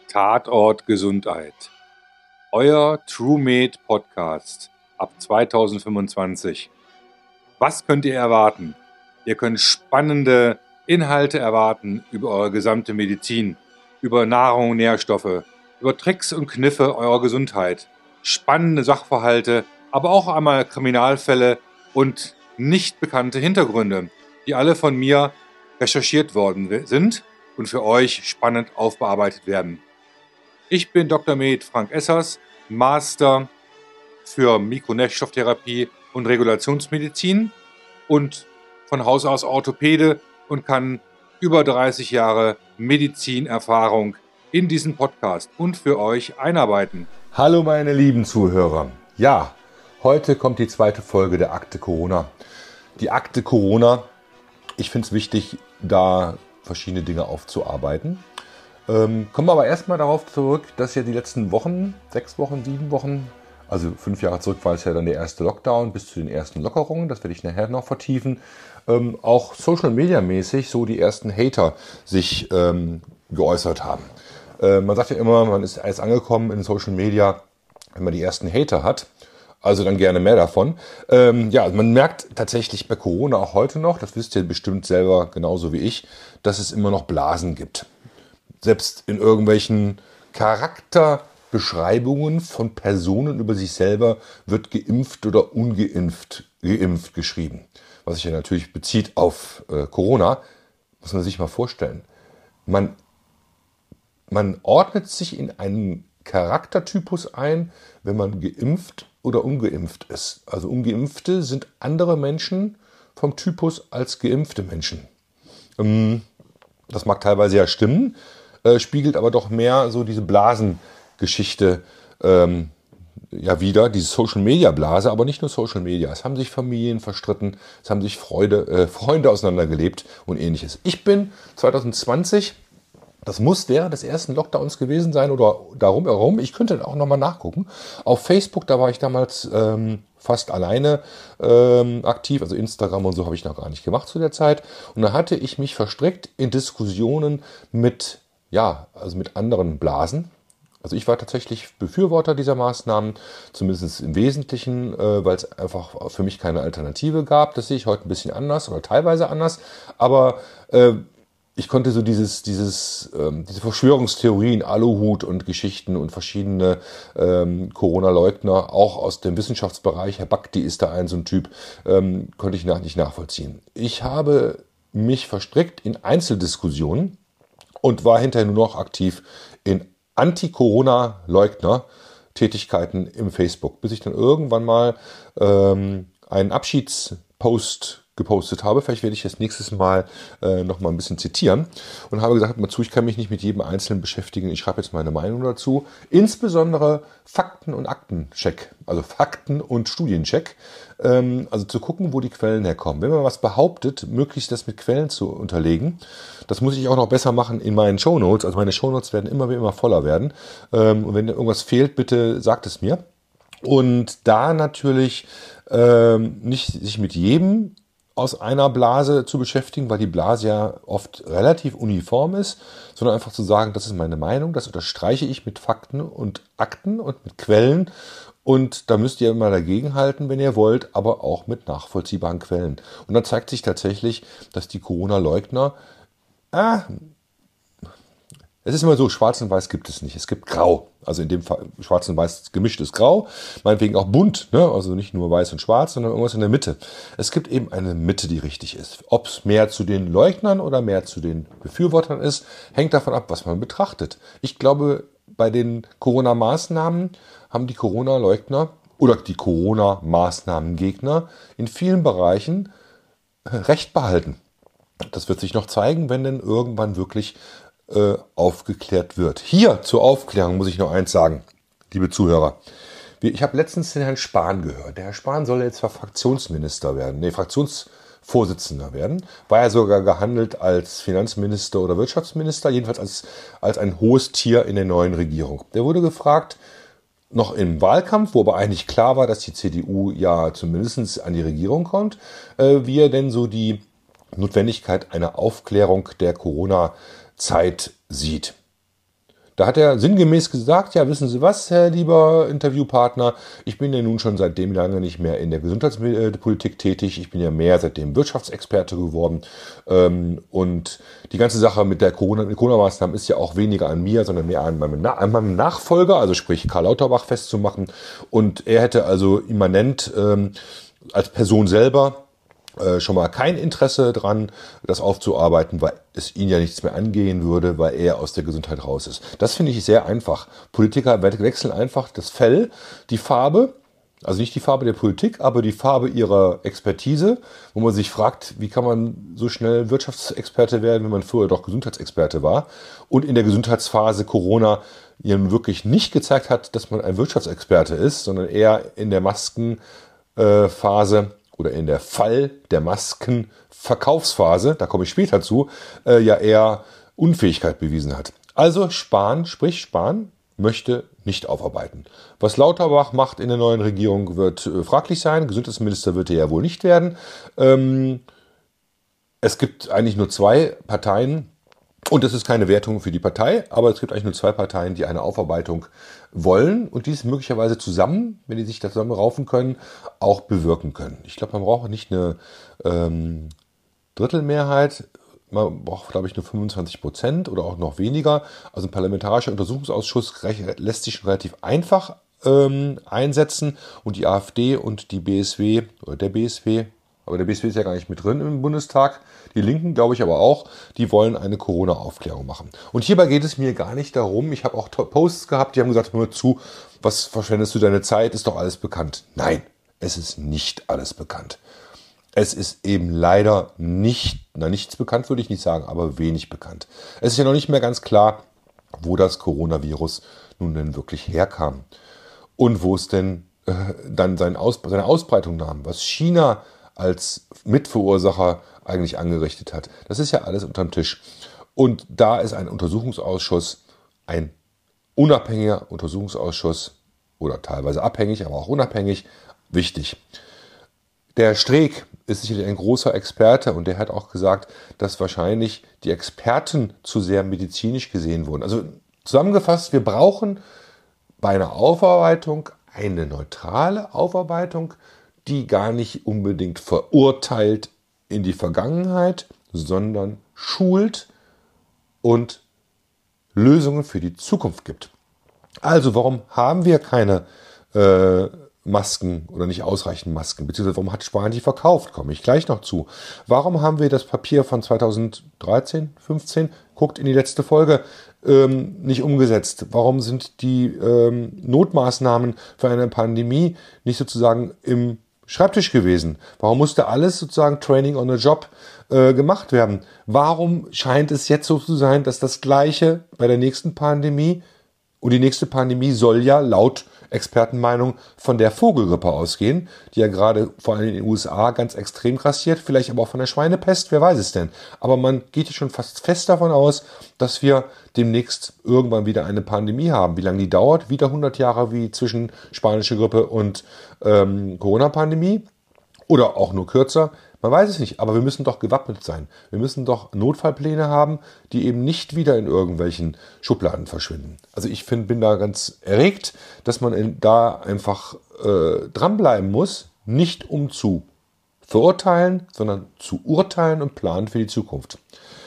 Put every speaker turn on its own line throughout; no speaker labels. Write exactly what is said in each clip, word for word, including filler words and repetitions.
Tatort Gesundheit. Euer TrueMed Podcast ab zweitausendfünfundzwanzig. Was könnt ihr erwarten? Ihr könnt spannende Inhalte erwarten über eure gesamte Medizin, über Nahrung und Nährstoffe, über Tricks und Kniffe eurer Gesundheit, spannende Sachverhalte, aber auch einmal Kriminalfälle und nicht bekannte Hintergründe, die alle von mir recherchiert worden sind und für euch spannend aufbearbeitet werden. Ich bin Doktor Med Frank Essers, Master für Mikronährstofftherapie und Regulationsmedizin und von Haus aus Orthopäde und kann über dreißig Jahre Medizinerfahrung in diesen Podcast und für euch einarbeiten.
Hallo meine lieben Zuhörer. Ja, heute kommt die zweite Folge der Akte Corona. Die Akte Corona, ich finde es wichtig, da verschiedene Dinge aufzuarbeiten. Ähm, kommen wir aber erstmal darauf zurück, dass ja die letzten Wochen, sechs Wochen, sieben Wochen, also fünf Jahre zurück war es ja dann der erste Lockdown bis zu den ersten Lockerungen, das werde ich nachher noch vertiefen, ähm, auch Social Media mäßig so die ersten Hater sich ähm, geäußert haben. Äh, man sagt ja immer, man ist erst angekommen in Social Media, wenn man die ersten Hater hat. Also dann gerne mehr davon. Ähm, ja, man merkt tatsächlich bei Corona auch heute noch, das wisst ihr bestimmt selber genauso wie ich, dass es immer noch Blasen gibt. Selbst in irgendwelchen Charakterbeschreibungen von Personen über sich selber wird geimpft oder ungeimpft geimpft geschrieben. Was sich ja natürlich bezieht auf äh, Corona, muss man sich mal vorstellen. Man, man ordnet sich in einen Charaktertypus ein, wenn man geimpft oder ungeimpft ist. Also Ungeimpfte sind andere Menschen vom Typus als geimpfte Menschen. Ähm, das mag teilweise ja stimmen, äh, spiegelt aber doch mehr so diese Blasengeschichte ähm, ja wieder, diese Social-Media-Blase, aber nicht nur Social Media. Es haben sich Familien verstritten, es haben sich Freude, äh, Freunde auseinandergelebt und ähnliches. Ich bin zwanzig zwanzig, das muss während des ersten Lockdowns gewesen sein oder darum herum. Ich könnte auch nochmal nachgucken. Auf Facebook, da war ich damals ähm, fast alleine ähm, aktiv. Also Instagram und so habe ich noch gar nicht gemacht zu der Zeit. Und da hatte ich mich verstrickt in Diskussionen mit, ja, also mit anderen Blasen. Also ich war tatsächlich Befürworter dieser Maßnahmen, zumindest im Wesentlichen, äh, weil es einfach für mich keine Alternative gab. Das sehe ich heute ein bisschen anders oder teilweise anders. Aber äh, ich konnte so dieses, dieses, ähm, diese Verschwörungstheorien, Aluhut und Geschichten und verschiedene ähm, Corona-Leugner, auch aus dem Wissenschaftsbereich, Herr Bakti ist da ein so ein Typ, ähm, konnte ich nach, nicht nachvollziehen. Ich habe mich verstrickt in Einzeldiskussionen und war hinterher nur noch aktiv in Anti-Corona-Leugner-Tätigkeiten im Facebook, bis ich dann irgendwann mal ähm, einen Abschiedspost gepostet habe. Vielleicht werde ich das nächstes Mal äh, noch mal ein bisschen zitieren und habe gesagt, mal zu, ich kann mich nicht mit jedem Einzelnen beschäftigen. Ich schreibe jetzt meine Meinung dazu. Insbesondere Fakten- und Aktencheck, also Fakten- und Studiencheck. Ähm, also zu gucken, wo die Quellen herkommen. Wenn man was behauptet, möglichst das mit Quellen zu unterlegen. Das muss ich auch noch besser machen in meinen Shownotes. Also meine Shownotes werden immer wie immer voller werden. Ähm, und wenn irgendwas fehlt, bitte sagt es mir. Und da natürlich ähm, nicht sich mit jedem aus einer Blase zu beschäftigen, weil die Blase ja oft relativ uniform ist, sondern einfach zu sagen, das ist meine Meinung, das unterstreiche ich mit Fakten und Akten und mit Quellen und da müsst ihr immer dagegenhalten, wenn ihr wollt, aber auch mit nachvollziehbaren Quellen. Und dann zeigt sich tatsächlich, dass die Corona-Leugner, ah, es ist immer so, schwarz und weiß gibt es nicht. Es gibt grau. Also in dem Fall schwarz und weiß gemischt ist grau. Meinetwegen auch bunt. Ne? Also nicht nur weiß und schwarz, sondern irgendwas in der Mitte. Es gibt eben eine Mitte, die richtig ist. Ob es mehr zu den Leugnern oder mehr zu den Befürwortern ist, hängt davon ab, was man betrachtet. Ich glaube, bei den Corona-Maßnahmen haben die Corona-Leugner oder die Corona-Maßnahmen-Gegner in vielen Bereichen Recht behalten. Das wird sich noch zeigen, wenn denn irgendwann wirklich Äh, aufgeklärt wird. Hier zur Aufklärung muss ich noch eins sagen, liebe Zuhörer. Ich habe letztens den Herrn Spahn gehört. Der Herr Spahn soll jetzt Fraktionsminister werden, nee, Fraktionsvorsitzender werden. War er sogar gehandelt als Finanzminister oder Wirtschaftsminister, jedenfalls als, als ein hohes Tier in der neuen Regierung. Der wurde gefragt, noch im Wahlkampf, wo aber eigentlich klar war, dass die C D U ja zumindest an die Regierung kommt, äh, wie er denn so die Notwendigkeit einer Aufklärung der Corona Zeit sieht. Da hat er sinngemäß gesagt, ja, wissen Sie was, Herr lieber Interviewpartner, ich bin ja nun schon seitdem lange nicht mehr in der Gesundheitspolitik tätig, ich bin ja mehr seitdem Wirtschaftsexperte geworden ähm, und die ganze Sache mit der Corona, mit Corona-Maßnahmen ist ja auch weniger an mir, sondern mehr an meinem, an meinem Nachfolger, also sprich Karl Lauterbach festzumachen, und er hätte also immanent ähm, als Person selber schon mal kein Interesse dran, das aufzuarbeiten, weil es ihn ja nichts mehr angehen würde, weil er aus der Gesundheit raus ist. Das finde ich sehr einfach. Politiker wechseln einfach das Fell, die Farbe, also nicht die Farbe der Politik, aber die Farbe ihrer Expertise, wo man sich fragt, wie kann man so schnell Wirtschaftsexperte werden, wenn man früher doch Gesundheitsexperte war und in der Gesundheitsphase Corona ja wirklich nicht gezeigt hat, dass man ein Wirtschaftsexperte ist, sondern eher in der Maskenphase oder in der Fall der Maskenverkaufsphase, da komme ich später zu, äh, ja eher Unfähigkeit bewiesen hat. Also Spahn, sprich Spahn, möchte nicht aufarbeiten. Was Lauterbach macht in der neuen Regierung, wird äh, fraglich sein. Gesundheitsminister wird er ja wohl nicht werden. Ähm, es gibt eigentlich nur zwei Parteien, und das ist keine Wertung für die Partei, aber es gibt eigentlich nur zwei Parteien, die eine Aufarbeitung wollen und dies möglicherweise zusammen, wenn die sich da zusammen raufen können, auch bewirken können. Ich glaube, man braucht nicht eine ähm, Drittelmehrheit, man braucht, glaube ich, nur fünfundzwanzig Prozent oder auch noch weniger. Also ein parlamentarischer Untersuchungsausschuss lässt sich schon relativ einfach ähm, einsetzen und die AfD und die B S W, oder der B S W, aber der B S W ist ja gar nicht mit drin im Bundestag. Die Linken, glaube ich, aber auch, die wollen eine Corona-Aufklärung machen. Und hierbei geht es mir gar nicht darum, ich habe auch Posts gehabt, die haben gesagt, hör mal zu, was verschwendest du deine Zeit, ist doch alles bekannt. Nein, es ist nicht alles bekannt. Es ist eben leider nicht, na nichts bekannt würde ich nicht sagen, aber wenig bekannt. Es ist ja noch nicht mehr ganz klar, wo das Coronavirus nun denn wirklich herkam und wo es denn äh, dann seine, Aus, seine Ausbreitung nahm, was China als Mitverursacher eigentlich angerichtet hat. Das ist ja alles unterm Tisch. Und da ist ein Untersuchungsausschuss, ein unabhängiger Untersuchungsausschuss oder teilweise abhängig, aber auch unabhängig, wichtig. Der Streeck ist sicherlich ein großer Experte und der hat auch gesagt, dass wahrscheinlich die Experten zu sehr medizinisch gesehen wurden. Also zusammengefasst, wir brauchen bei einer Aufarbeitung eine neutrale Aufarbeitung, die gar nicht unbedingt verurteilt in die Vergangenheit, sondern schult und Lösungen für die Zukunft gibt. Also warum haben wir keine äh, Masken oder nicht ausreichend Masken? Beziehungsweise warum hat Spahn die verkauft? Komme ich gleich noch zu. Warum haben wir das Papier von zweitausenddreizehn, fünfzehn, guckt in die letzte Folge, ähm, nicht umgesetzt? Warum sind die ähm, Notmaßnahmen für eine Pandemie nicht sozusagen im Schreibtisch gewesen? Warum musste alles sozusagen Training on the Job äh, gemacht werden? Warum scheint es jetzt so zu sein, dass das Gleiche bei der nächsten Pandemie, und die nächste Pandemie soll ja laut Expertenmeinung von der Vogelgrippe ausgehen, die ja gerade vor allem in den U S A ganz extrem grassiert, vielleicht aber auch von der Schweinepest, wer weiß es denn. Aber man geht ja schon fast fest davon aus, dass wir demnächst irgendwann wieder eine Pandemie haben. Wie lange die dauert? Wieder hundert Jahre wie zwischen spanische Grippe und ähm, Corona-Pandemie oder auch nur kürzer. Man weiß es nicht, aber wir müssen doch gewappnet sein. Wir müssen doch Notfallpläne haben, die eben nicht wieder in irgendwelchen Schubladen verschwinden. Also ich find, bin da ganz erregt, dass man in, da einfach äh, dranbleiben muss, nicht um zu verurteilen, sondern zu urteilen und planen für die Zukunft.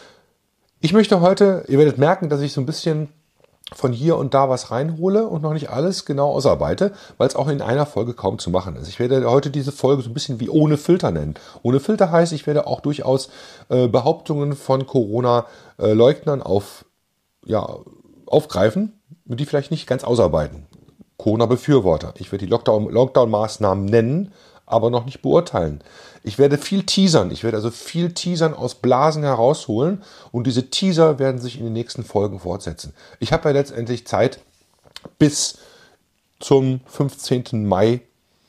Ich möchte heute, ihr werdet merken, dass ich so ein bisschen von hier und da was reinhole und noch nicht alles genau ausarbeite, weil es auch in einer Folge kaum zu machen ist. Ich werde heute diese Folge so ein bisschen wie ohne Filter nennen. Ohne Filter heißt, ich werde auch durchaus äh, Behauptungen von Corona-Leugnern auf, ja, aufgreifen und die vielleicht nicht ganz ausarbeiten. Corona-Befürworter. Ich werde die Lockdown, Lockdown-Maßnahmen nennen, aber noch nicht beurteilen. Ich werde viel teasern. Ich werde also viel teasern aus Blasen herausholen und diese Teaser werden sich in den nächsten Folgen fortsetzen. Ich habe ja letztendlich Zeit bis zum fünfzehnten Mai.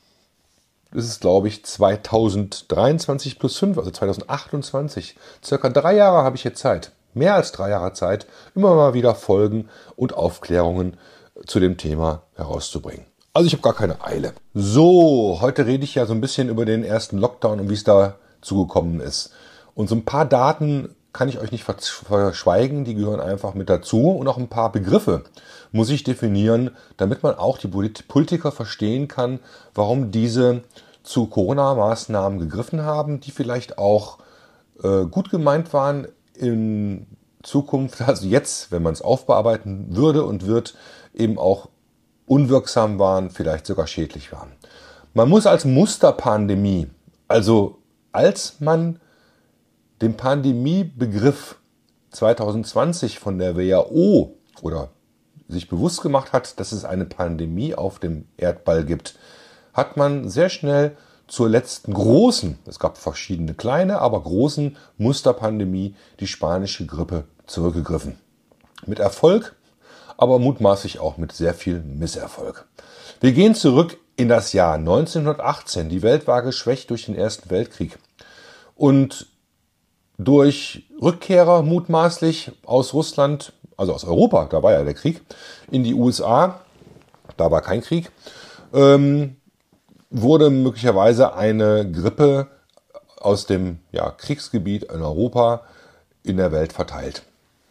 Das ist, glaube ich, zweitausenddreiundzwanzig plus fünf, also zweitausendachtundzwanzig. Circa drei Jahre habe ich jetzt Zeit. Mehr als drei Jahre Zeit, immer mal wieder Folgen und Aufklärungen zu dem Thema herauszubringen. Also ich habe gar keine Eile. So, heute rede ich ja so ein bisschen über den ersten Lockdown und wie es dazu gekommen ist. Und so ein paar Daten kann ich euch nicht verschweigen, die gehören einfach mit dazu. Und auch ein paar Begriffe muss ich definieren, damit man auch die Politiker verstehen kann, warum diese zu Corona-Maßnahmen gegriffen haben, die vielleicht auch äh, gut gemeint waren in Zukunft, also jetzt, wenn man es aufbearbeiten würde und wird, eben auch unwirksam waren, vielleicht sogar schädlich waren. Man muss als Musterpandemie, also als man den Pandemiebegriff zwanzig zwanzig von der W H O oder sich bewusst gemacht hat, dass es eine Pandemie auf dem Erdball gibt, hat man sehr schnell zur letzten großen, es gab verschiedene kleine, aber großen Musterpandemie, die spanische Grippe, zurückgegriffen. Mit Erfolg, aber mutmaßlich auch mit sehr viel Misserfolg. Wir gehen zurück in das Jahr neunzehnhundertachtzehn. Die Welt war geschwächt durch den Ersten Weltkrieg. Und durch Rückkehrer mutmaßlich aus Russland, also aus Europa, da war ja der Krieg, in die U S A, da war kein Krieg, ähm, wurde möglicherweise eine Grippe aus dem ja, Kriegsgebiet in Europa in der Welt verteilt.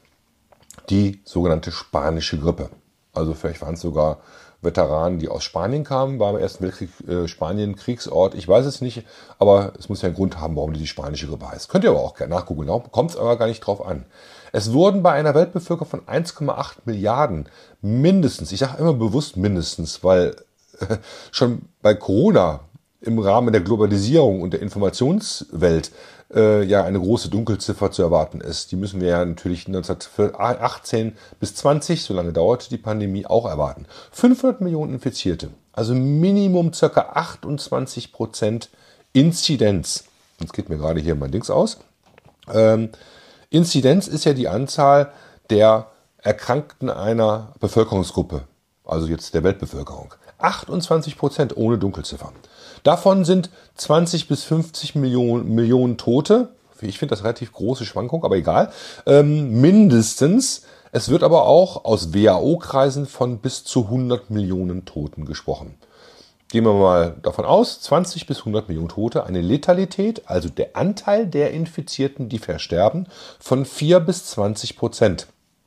Die sogenannte spanische Grippe. Also vielleicht waren es sogar Veteranen, die aus Spanien kamen, war im Ersten Weltkrieg äh, Spanien Kriegsort. Ich weiß es nicht, aber es muss ja einen Grund haben, warum die, die spanische Grippe heißt. Könnt ihr aber auch gerne nachgucken, da kommt es aber gar nicht drauf an. Es wurden bei einer Weltbevölkerung von eins Komma acht Milliarden mindestens, ich sage immer bewusst mindestens, weil äh, schon bei Corona im Rahmen der Globalisierung und der Informationswelt äh, ja eine große Dunkelziffer zu erwarten ist. Die müssen wir ja natürlich neunzehnhundertachtzehn bis zwanzig, so lange dauerte die Pandemie, auch erwarten. fünfhundert Millionen Infizierte, also Minimum ca. achtundzwanzig Prozent Inzidenz. Jetzt geht mir gerade hier mein Dings aus. Ähm, Inzidenz ist ja die Anzahl der Erkrankten einer Bevölkerungsgruppe, also jetzt der Weltbevölkerung. achtundzwanzig Prozent ohne Dunkelziffer. Davon sind zwanzig bis fünfzig Millionen, Millionen Tote. Ich finde das relativ große Schwankung, aber egal. Ähm, mindestens. Es wird aber auch aus W H O-Kreisen von bis zu hundert Millionen Toten gesprochen. Gehen wir mal davon aus, zwanzig bis hundert Millionen Tote, eine Letalität, also der Anteil der Infizierten, die versterben, von vier bis zwanzig Prozent.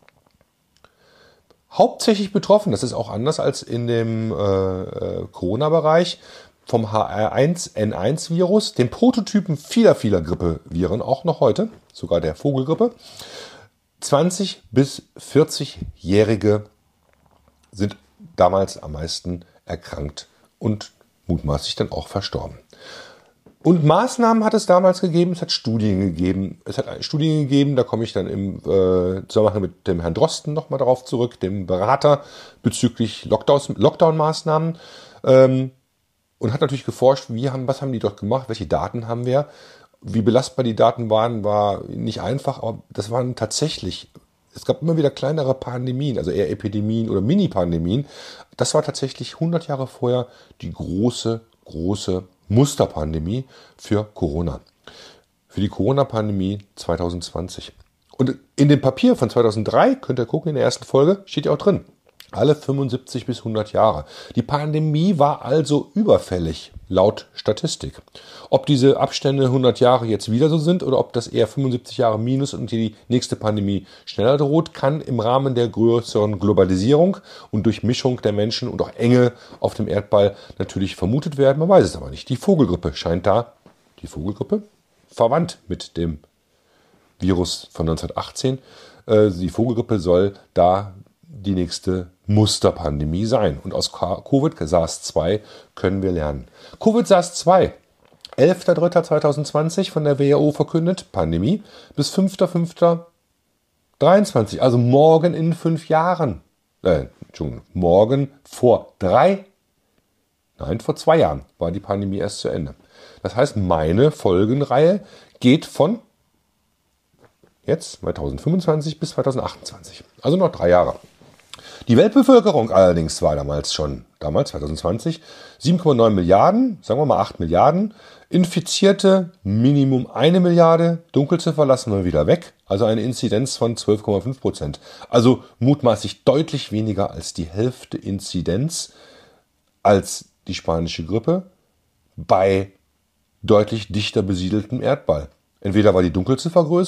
Hauptsächlich betroffen, das ist auch anders als in dem äh, Corona-Bereich, vom H eins N eins Virus, dem Prototypen vieler, vieler Grippeviren, auch noch heute, sogar der Vogelgrippe. zwanzig bis vierzig-Jährige sind damals am meisten erkrankt und mutmaßlich dann auch verstorben. Und Maßnahmen hat es damals gegeben, es hat Studien gegeben. Es hat Studien gegeben, da komme ich dann im äh, Zusammenhang mit dem Herrn Drosten nochmal darauf zurück, dem Berater bezüglich Lockdown-Maßnahmen. Ähm, und hat natürlich geforscht, wie haben, was haben die dort gemacht, welche Daten haben wir. Wie belastbar die Daten waren, war nicht einfach, aber das waren tatsächlich, es gab immer wieder kleinere Pandemien, also eher Epidemien oder Mini-Pandemien. Das war tatsächlich hundert Jahre vorher die große, große Musterpandemie für Corona. Für die Corona-Pandemie zwanzig zwanzig. Und in dem Papier von zweitausenddrei, könnt ihr gucken, in der ersten Folge, steht ja auch drin. Alle fünfundsiebzig bis hundert Jahre. Die Pandemie war also überfällig, laut Statistik. Ob diese Abstände hundert Jahre jetzt wieder so sind oder ob das eher fünfundsiebzig Jahre minus und die nächste Pandemie schneller droht, kann im Rahmen der größeren Globalisierung und Durchmischung der Menschen und auch Enge auf dem Erdball natürlich vermutet werden. Man weiß es aber nicht. Die Vogelgrippe scheint da, die Vogelgrippe, verwandt mit dem Virus von neunzehnhundertachtzehn. Die Vogelgrippe soll da die nächste Musterpandemie sein. Und aus Covid SARS zwei können wir lernen. Covid SARS zwei, elfter dritter zweitausendzwanzig von der W H O verkündet, Pandemie, bis fünfter fünfter dreiundzwanzig, also morgen in fünf Jahren. Äh, Entschuldigung, morgen vor drei, nein, vor zwei Jahren war die Pandemie erst zu Ende. Das heißt, meine Folgenreihe geht von jetzt zweitausendfünfundzwanzig bis zweitausendachtundzwanzig. Also noch drei Jahre. Die Weltbevölkerung allerdings war damals schon, damals zweitausendzwanzig, sieben Komma neun Milliarden, sagen wir mal acht Milliarden, Infizierte Minimum eine Milliarde, Dunkelziffer lassen wir wieder weg, also eine Inzidenz von zwölf Komma fünf Prozent. Also mutmaßlich deutlich weniger als die Hälfte Inzidenz als die spanische Grippe bei deutlich dichter besiedeltem Erdball. Entweder war die Dunkelziffer größer,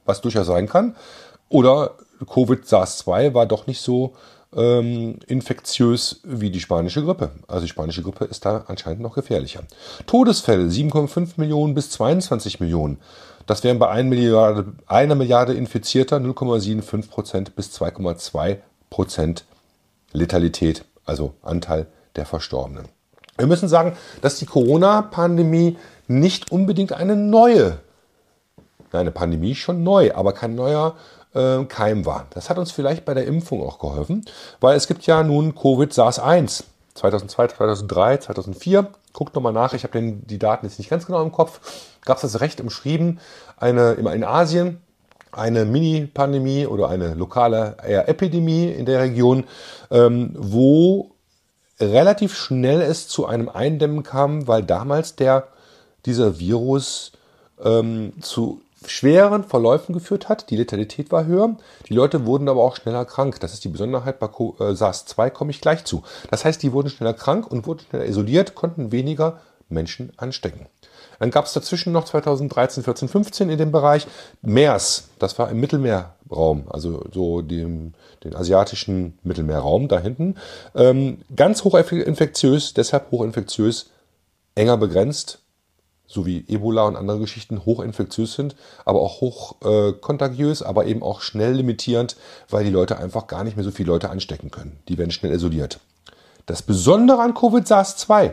was durchaus sein kann. Oder Covid-SARS zwei war doch nicht so ähm, infektiös wie die spanische Grippe. Also die spanische Grippe ist da anscheinend noch gefährlicher. Todesfälle sieben Komma fünf Millionen bis zweiundzwanzig Millionen. Das wären bei einer Milliarde, einer Milliarde Infizierter null Komma fünfundsiebzig Prozent bis zwei Komma zwei Prozent Letalität, also Anteil der Verstorbenen. Wir müssen sagen, dass die Corona-Pandemie nicht unbedingt eine neue, eine Pandemie schon neu, aber kein neuer äh, Keim war. Das hat uns vielleicht bei der Impfung auch geholfen, weil es gibt ja nun Covid-SARS eins, zweitausendzwei, zweitausenddrei, zweitausendvier. Guckt nochmal nach, ich habe die Daten jetzt nicht ganz genau im Kopf. Gab es das recht umschrieben, eine, in Asien eine Mini-Pandemie oder eine lokale eher Epidemie in der Region, ähm, wo relativ schnell es zu einem Eindämmen kam, weil damals der, dieser Virus ähm, zu schweren Verläufen geführt hat. Die Letalität war höher. Die Leute wurden aber auch schneller krank. Das ist die Besonderheit bei SARS zwei, komme ich gleich zu. Das heißt, die wurden schneller krank und wurden schneller isoliert, konnten weniger Menschen anstecken. Dann gab es dazwischen noch zweitausenddreizehn, vierzehn, fünfzehn in dem Bereich MERS. Das war im Mittelmeerraum, also so dem, den asiatischen Mittelmeerraum da hinten. Ähm, ganz hochinfektiös, deshalb hochinfektiös, enger begrenzt, so wie Ebola und andere Geschichten hochinfektiös sind, aber auch hoch äh, kontagiös, aber eben auch schnell limitierend, weil die Leute einfach gar nicht mehr so viele Leute anstecken können. Die werden schnell isoliert. Das Besondere an Covid-SARS zwei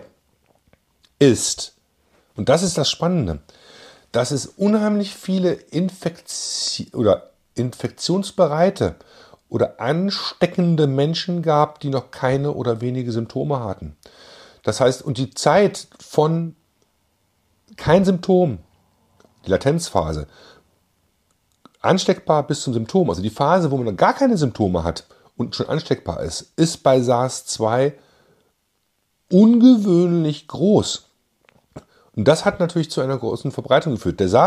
ist, und das ist das Spannende, dass es unheimlich viele Infekti- oder infektionsbereite oder ansteckende Menschen gab, die noch keine oder wenige Symptome hatten. Das heißt, und die Zeit von kein Symptom, die Latenzphase, ansteckbar bis zum Symptom, also die Phase, wo man noch gar keine Symptome hat und schon ansteckbar ist, ist bei SARS zwei ungewöhnlich groß. Und das hat natürlich zu einer großen Verbreitung geführt. Der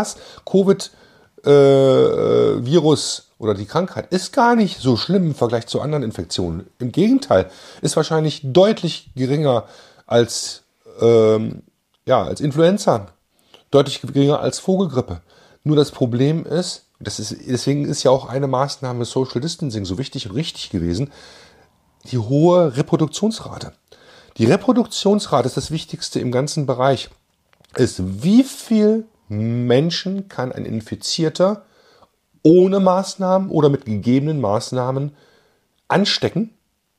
SARS-Covid-Virus äh, oder die Krankheit ist gar nicht so schlimm im Vergleich zu anderen Infektionen. Im Gegenteil, ist wahrscheinlich deutlich geringer als, ähm, ja, als Influenza, deutlich geringer als Vogelgrippe. Nur das Problem ist, das ist, deswegen ist ja auch eine Maßnahme Social Distancing so wichtig und richtig gewesen, die hohe Reproduktionsrate. Die Reproduktionsrate ist das Wichtigste im ganzen Bereich. Ist, wie viel Menschen kann ein Infizierter ohne Maßnahmen oder mit gegebenen Maßnahmen anstecken,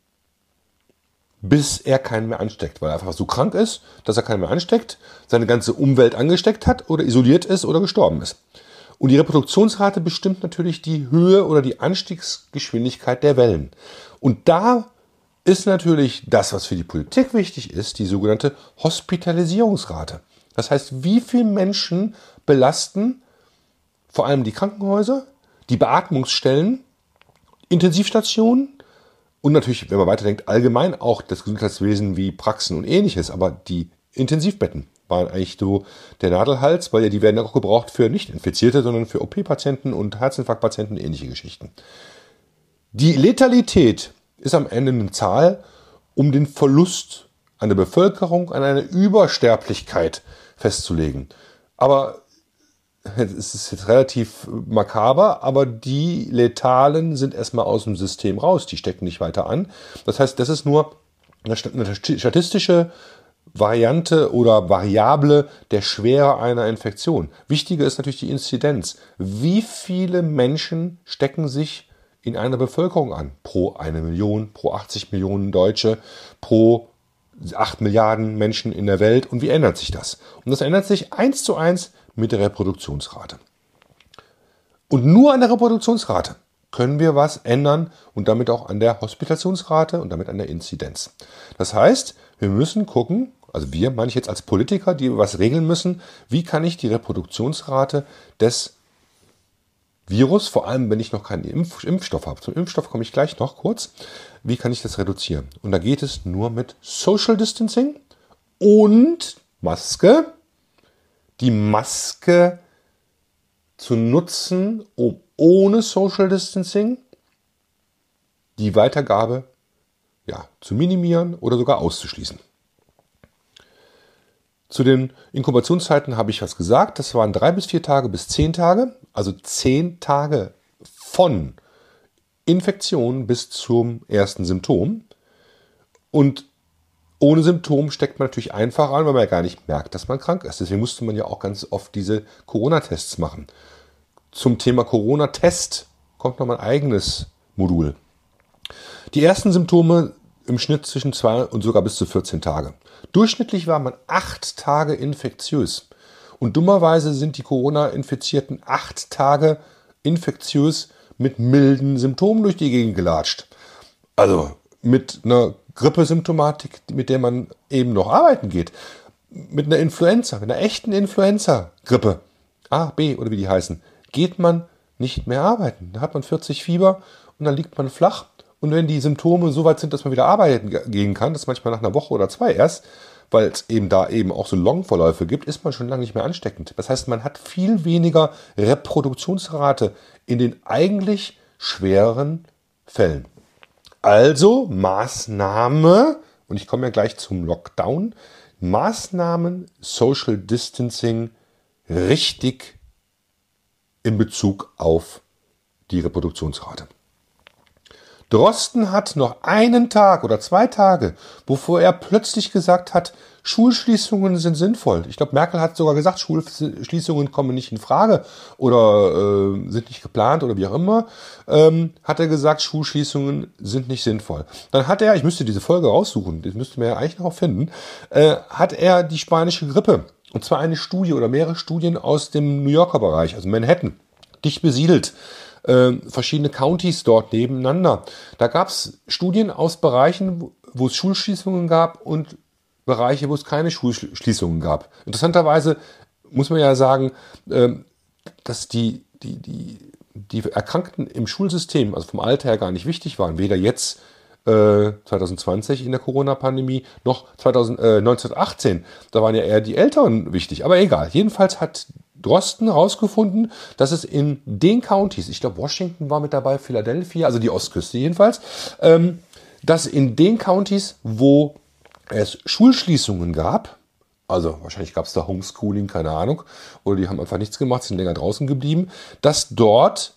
bis er keinen mehr ansteckt, weil er einfach so krank ist, dass er keinen mehr ansteckt, seine ganze Umwelt angesteckt hat oder isoliert ist oder gestorben ist. Und die Reproduktionsrate bestimmt natürlich die Höhe oder die Anstiegsgeschwindigkeit der Wellen. Und da ist natürlich das, was für die Politik wichtig ist, die sogenannte Hospitalisierungsrate. Das heißt, wie viele Menschen belasten vor allem die Krankenhäuser, die Beatmungsstellen, Intensivstationen und natürlich, wenn man weiterdenkt, allgemein auch das Gesundheitswesen wie Praxen und Ähnliches. Aber die Intensivbetten waren eigentlich so der Nadelhals, weil ja die werden auch gebraucht für nicht Infizierte, sondern für O P-Patienten und Herzinfarktpatienten und ähnliche Geschichten. Die Letalität ist am Ende eine Zahl, um den Verlust an der Bevölkerung, an einer Übersterblichkeit festzulegen. Aber es ist jetzt relativ makaber, aber die Letalen sind erstmal aus dem System raus, die stecken nicht weiter an. Das heißt, das ist nur eine statistische Variante oder Variable der Schwere einer Infektion. Wichtiger ist natürlich die Inzidenz. Wie viele Menschen stecken sich in einer Bevölkerung an? Pro eine Million, pro achtzig Millionen Deutsche, pro acht Milliarden Menschen in der Welt. Und wie ändert sich das? Und das ändert sich eins zu eins mit der Reproduktionsrate. Und nur an der Reproduktionsrate können wir was ändern und damit auch an der Hospitationsrate und damit an der Inzidenz. Das heißt, wir müssen gucken, also wir, meine ich jetzt als Politiker, die was regeln müssen, wie kann ich die Reproduktionsrate des Virus, vor allem wenn ich noch keinen Impf- Impfstoff habe, zum Impfstoff komme ich gleich noch kurz, wie kann ich das reduzieren? Und da geht es nur mit Social Distancing und Maske. Die Maske zu nutzen, um ohne Social Distancing die Weitergabe ja, zu minimieren oder sogar auszuschließen. Zu den Inkubationszeiten habe ich was gesagt. Das waren drei bis vier Tage bis zehn Tage. Also zehn Tage von Infektion bis zum ersten Symptom. Und ohne Symptom steckt man natürlich einfach an, weil man ja gar nicht merkt, dass man krank ist. Deswegen musste man ja auch ganz oft diese Corona-Tests machen. Zum Thema Corona-Test kommt noch mein eigenes Modul. Die ersten Symptome im Schnitt zwischen zwei und sogar bis zu vierzehn Tage. Durchschnittlich war man acht Tage infektiös. Und dummerweise sind die Corona-Infizierten acht Tage infektiös mit milden Symptomen durch die Gegend gelatscht. Also mit einer Grippesymptomatik, mit der man eben noch arbeiten geht. Mit einer Influenza, mit einer echten Influenza-Grippe, A, B oder wie die heißen, geht man nicht mehr arbeiten. Da hat man vierzig Fieber und dann liegt man flach. Und wenn die Symptome so weit sind, dass man wieder arbeiten gehen kann, das manchmal nach einer Woche oder zwei erst, weil es eben da eben auch so Long-Verläufe gibt, ist man schon lange nicht mehr ansteckend. Das heißt, man hat viel weniger Reproduktionsrate in den eigentlich schweren Fällen. Also Maßnahme, und ich komme ja gleich zum Lockdown, Maßnahmen Social Distancing richtig in Bezug auf die Reproduktionsrate. Drosten hat noch einen Tag oder zwei Tage, bevor er plötzlich gesagt hat, Schulschließungen sind sinnvoll. Ich glaube, Merkel hat sogar gesagt, Schulschließungen kommen nicht in Frage oder äh, sind nicht geplant oder wie auch immer. Ähm, hat er gesagt, Schulschließungen sind nicht sinnvoll. Dann hat er, ich müsste diese Folge raussuchen, das müsste man ja eigentlich noch finden, äh, hat er die spanische Grippe, und zwar eine Studie oder mehrere Studien aus dem New Yorker Bereich, also Manhattan, dicht besiedelt. Äh, verschiedene Countys dort nebeneinander. Da gab es Studien aus Bereichen, wo es Schulschließungen gab und Bereiche, wo es keine Schulschließungen gab. Interessanterweise muss man ja sagen, äh, dass die, die, die, die Erkrankten im Schulsystem, also vom Alter her gar nicht wichtig waren, weder jetzt äh, zwanzig zwanzig in der Corona-Pandemie noch zweitausend, äh, neunzehnhundertachtzehn. Da waren ja eher die Älteren wichtig. Aber egal. Jedenfalls hat Drosten herausgefunden, dass es in den Countys, ich glaube Washington war mit dabei, Philadelphia, also die Ostküste jedenfalls, ähm, dass in den Countys, wo es Schulschließungen gab, also wahrscheinlich gab es da Homeschooling, keine Ahnung, oder die haben einfach nichts gemacht, sind länger draußen geblieben, dass dort,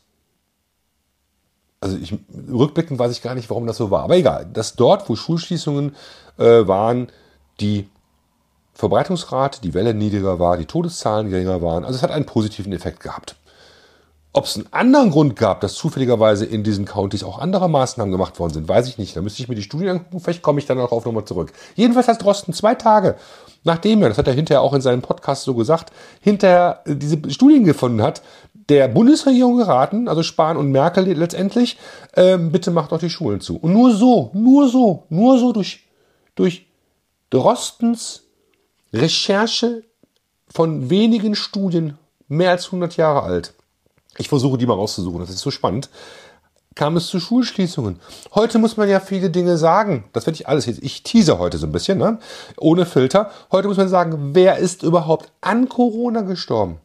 also ich, rückblickend weiß ich gar nicht, warum das so war, aber egal, dass dort, wo Schulschließungen äh, waren, die Verbreitungsrate, die Welle niedriger war, die Todeszahlen geringer waren. Also es hat einen positiven Effekt gehabt. Ob es einen anderen Grund gab, dass zufälligerweise in diesen Countys auch andere Maßnahmen gemacht worden sind, weiß ich nicht. Da müsste ich mir die Studien angucken, vielleicht komme ich dann auch auf nochmal zurück. Jedenfalls hat Drosten zwei Tage, nachdem er, das hat er hinterher auch in seinem Podcast so gesagt, hinterher diese Studien gefunden hat, der Bundesregierung geraten, also Spahn und Merkel letztendlich, ähm, bitte macht doch die Schulen zu. Und nur so, nur so, nur so durch, durch Drostens Recherche von wenigen Studien, mehr als hundert Jahre alt. Ich versuche die mal rauszusuchen, das ist so spannend. Kam es zu Schulschließungen. Heute muss man ja viele Dinge sagen. Das werde ich alles jetzt. Ich tease heute so ein bisschen, ne? Ohne Filter. Heute muss man sagen, wer ist überhaupt an Corona gestorben?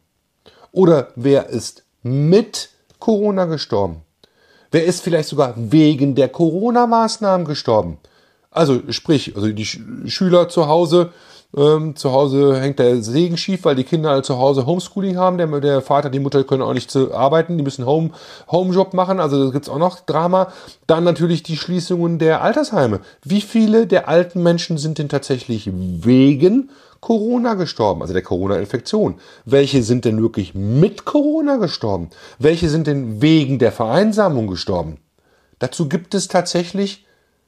Oder wer ist mit Corona gestorben? Wer ist vielleicht sogar wegen der Corona-Maßnahmen gestorben? Also sprich, also die Sch- Schüler zu Hause, Ähm, zu Hause hängt der Segen schief, weil die Kinder halt zu Hause Homeschooling haben. Der, der Vater, die Mutter können auch nicht zu arbeiten. Die müssen Home, Homejob machen. Also da gibt's auch noch Drama. Dann natürlich die Schließungen der Altersheime. Wie viele der alten Menschen sind denn tatsächlich wegen Corona gestorben? Also der Corona-Infektion. Welche sind denn wirklich mit Corona gestorben? Welche sind denn wegen der Vereinsamung gestorben? Dazu gibt es tatsächlich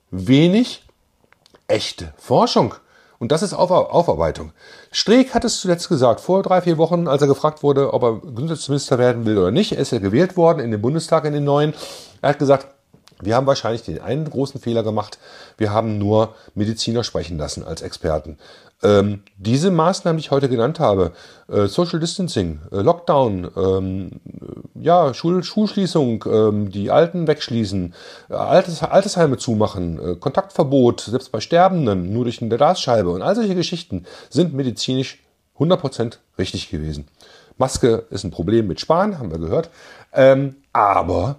wenig echte Forschung. Und das ist Aufarbeitung. Streeck hat es zuletzt gesagt, vor drei, vier Wochen, als er gefragt wurde, ob er Gesundheitsminister werden will oder nicht. Er ist ja gewählt worden in den Bundestag, in den neuen. Er hat gesagt, wir haben wahrscheinlich den einen großen Fehler gemacht. Wir haben nur Mediziner sprechen lassen als Experten. Ähm, diese Maßnahmen, die ich heute genannt habe, äh, Social Distancing, äh, Lockdown, ähm, ja, Schul Schulschließung, ähm, die Alten wegschließen, äh, Altes Altersheime zumachen, äh, Kontaktverbot, selbst bei Sterbenden, nur durch eine Glasscheibe und all solche Geschichten sind medizinisch hundert Prozent richtig gewesen. Maske ist ein Problem mit Sparen, haben wir gehört, ähm, aber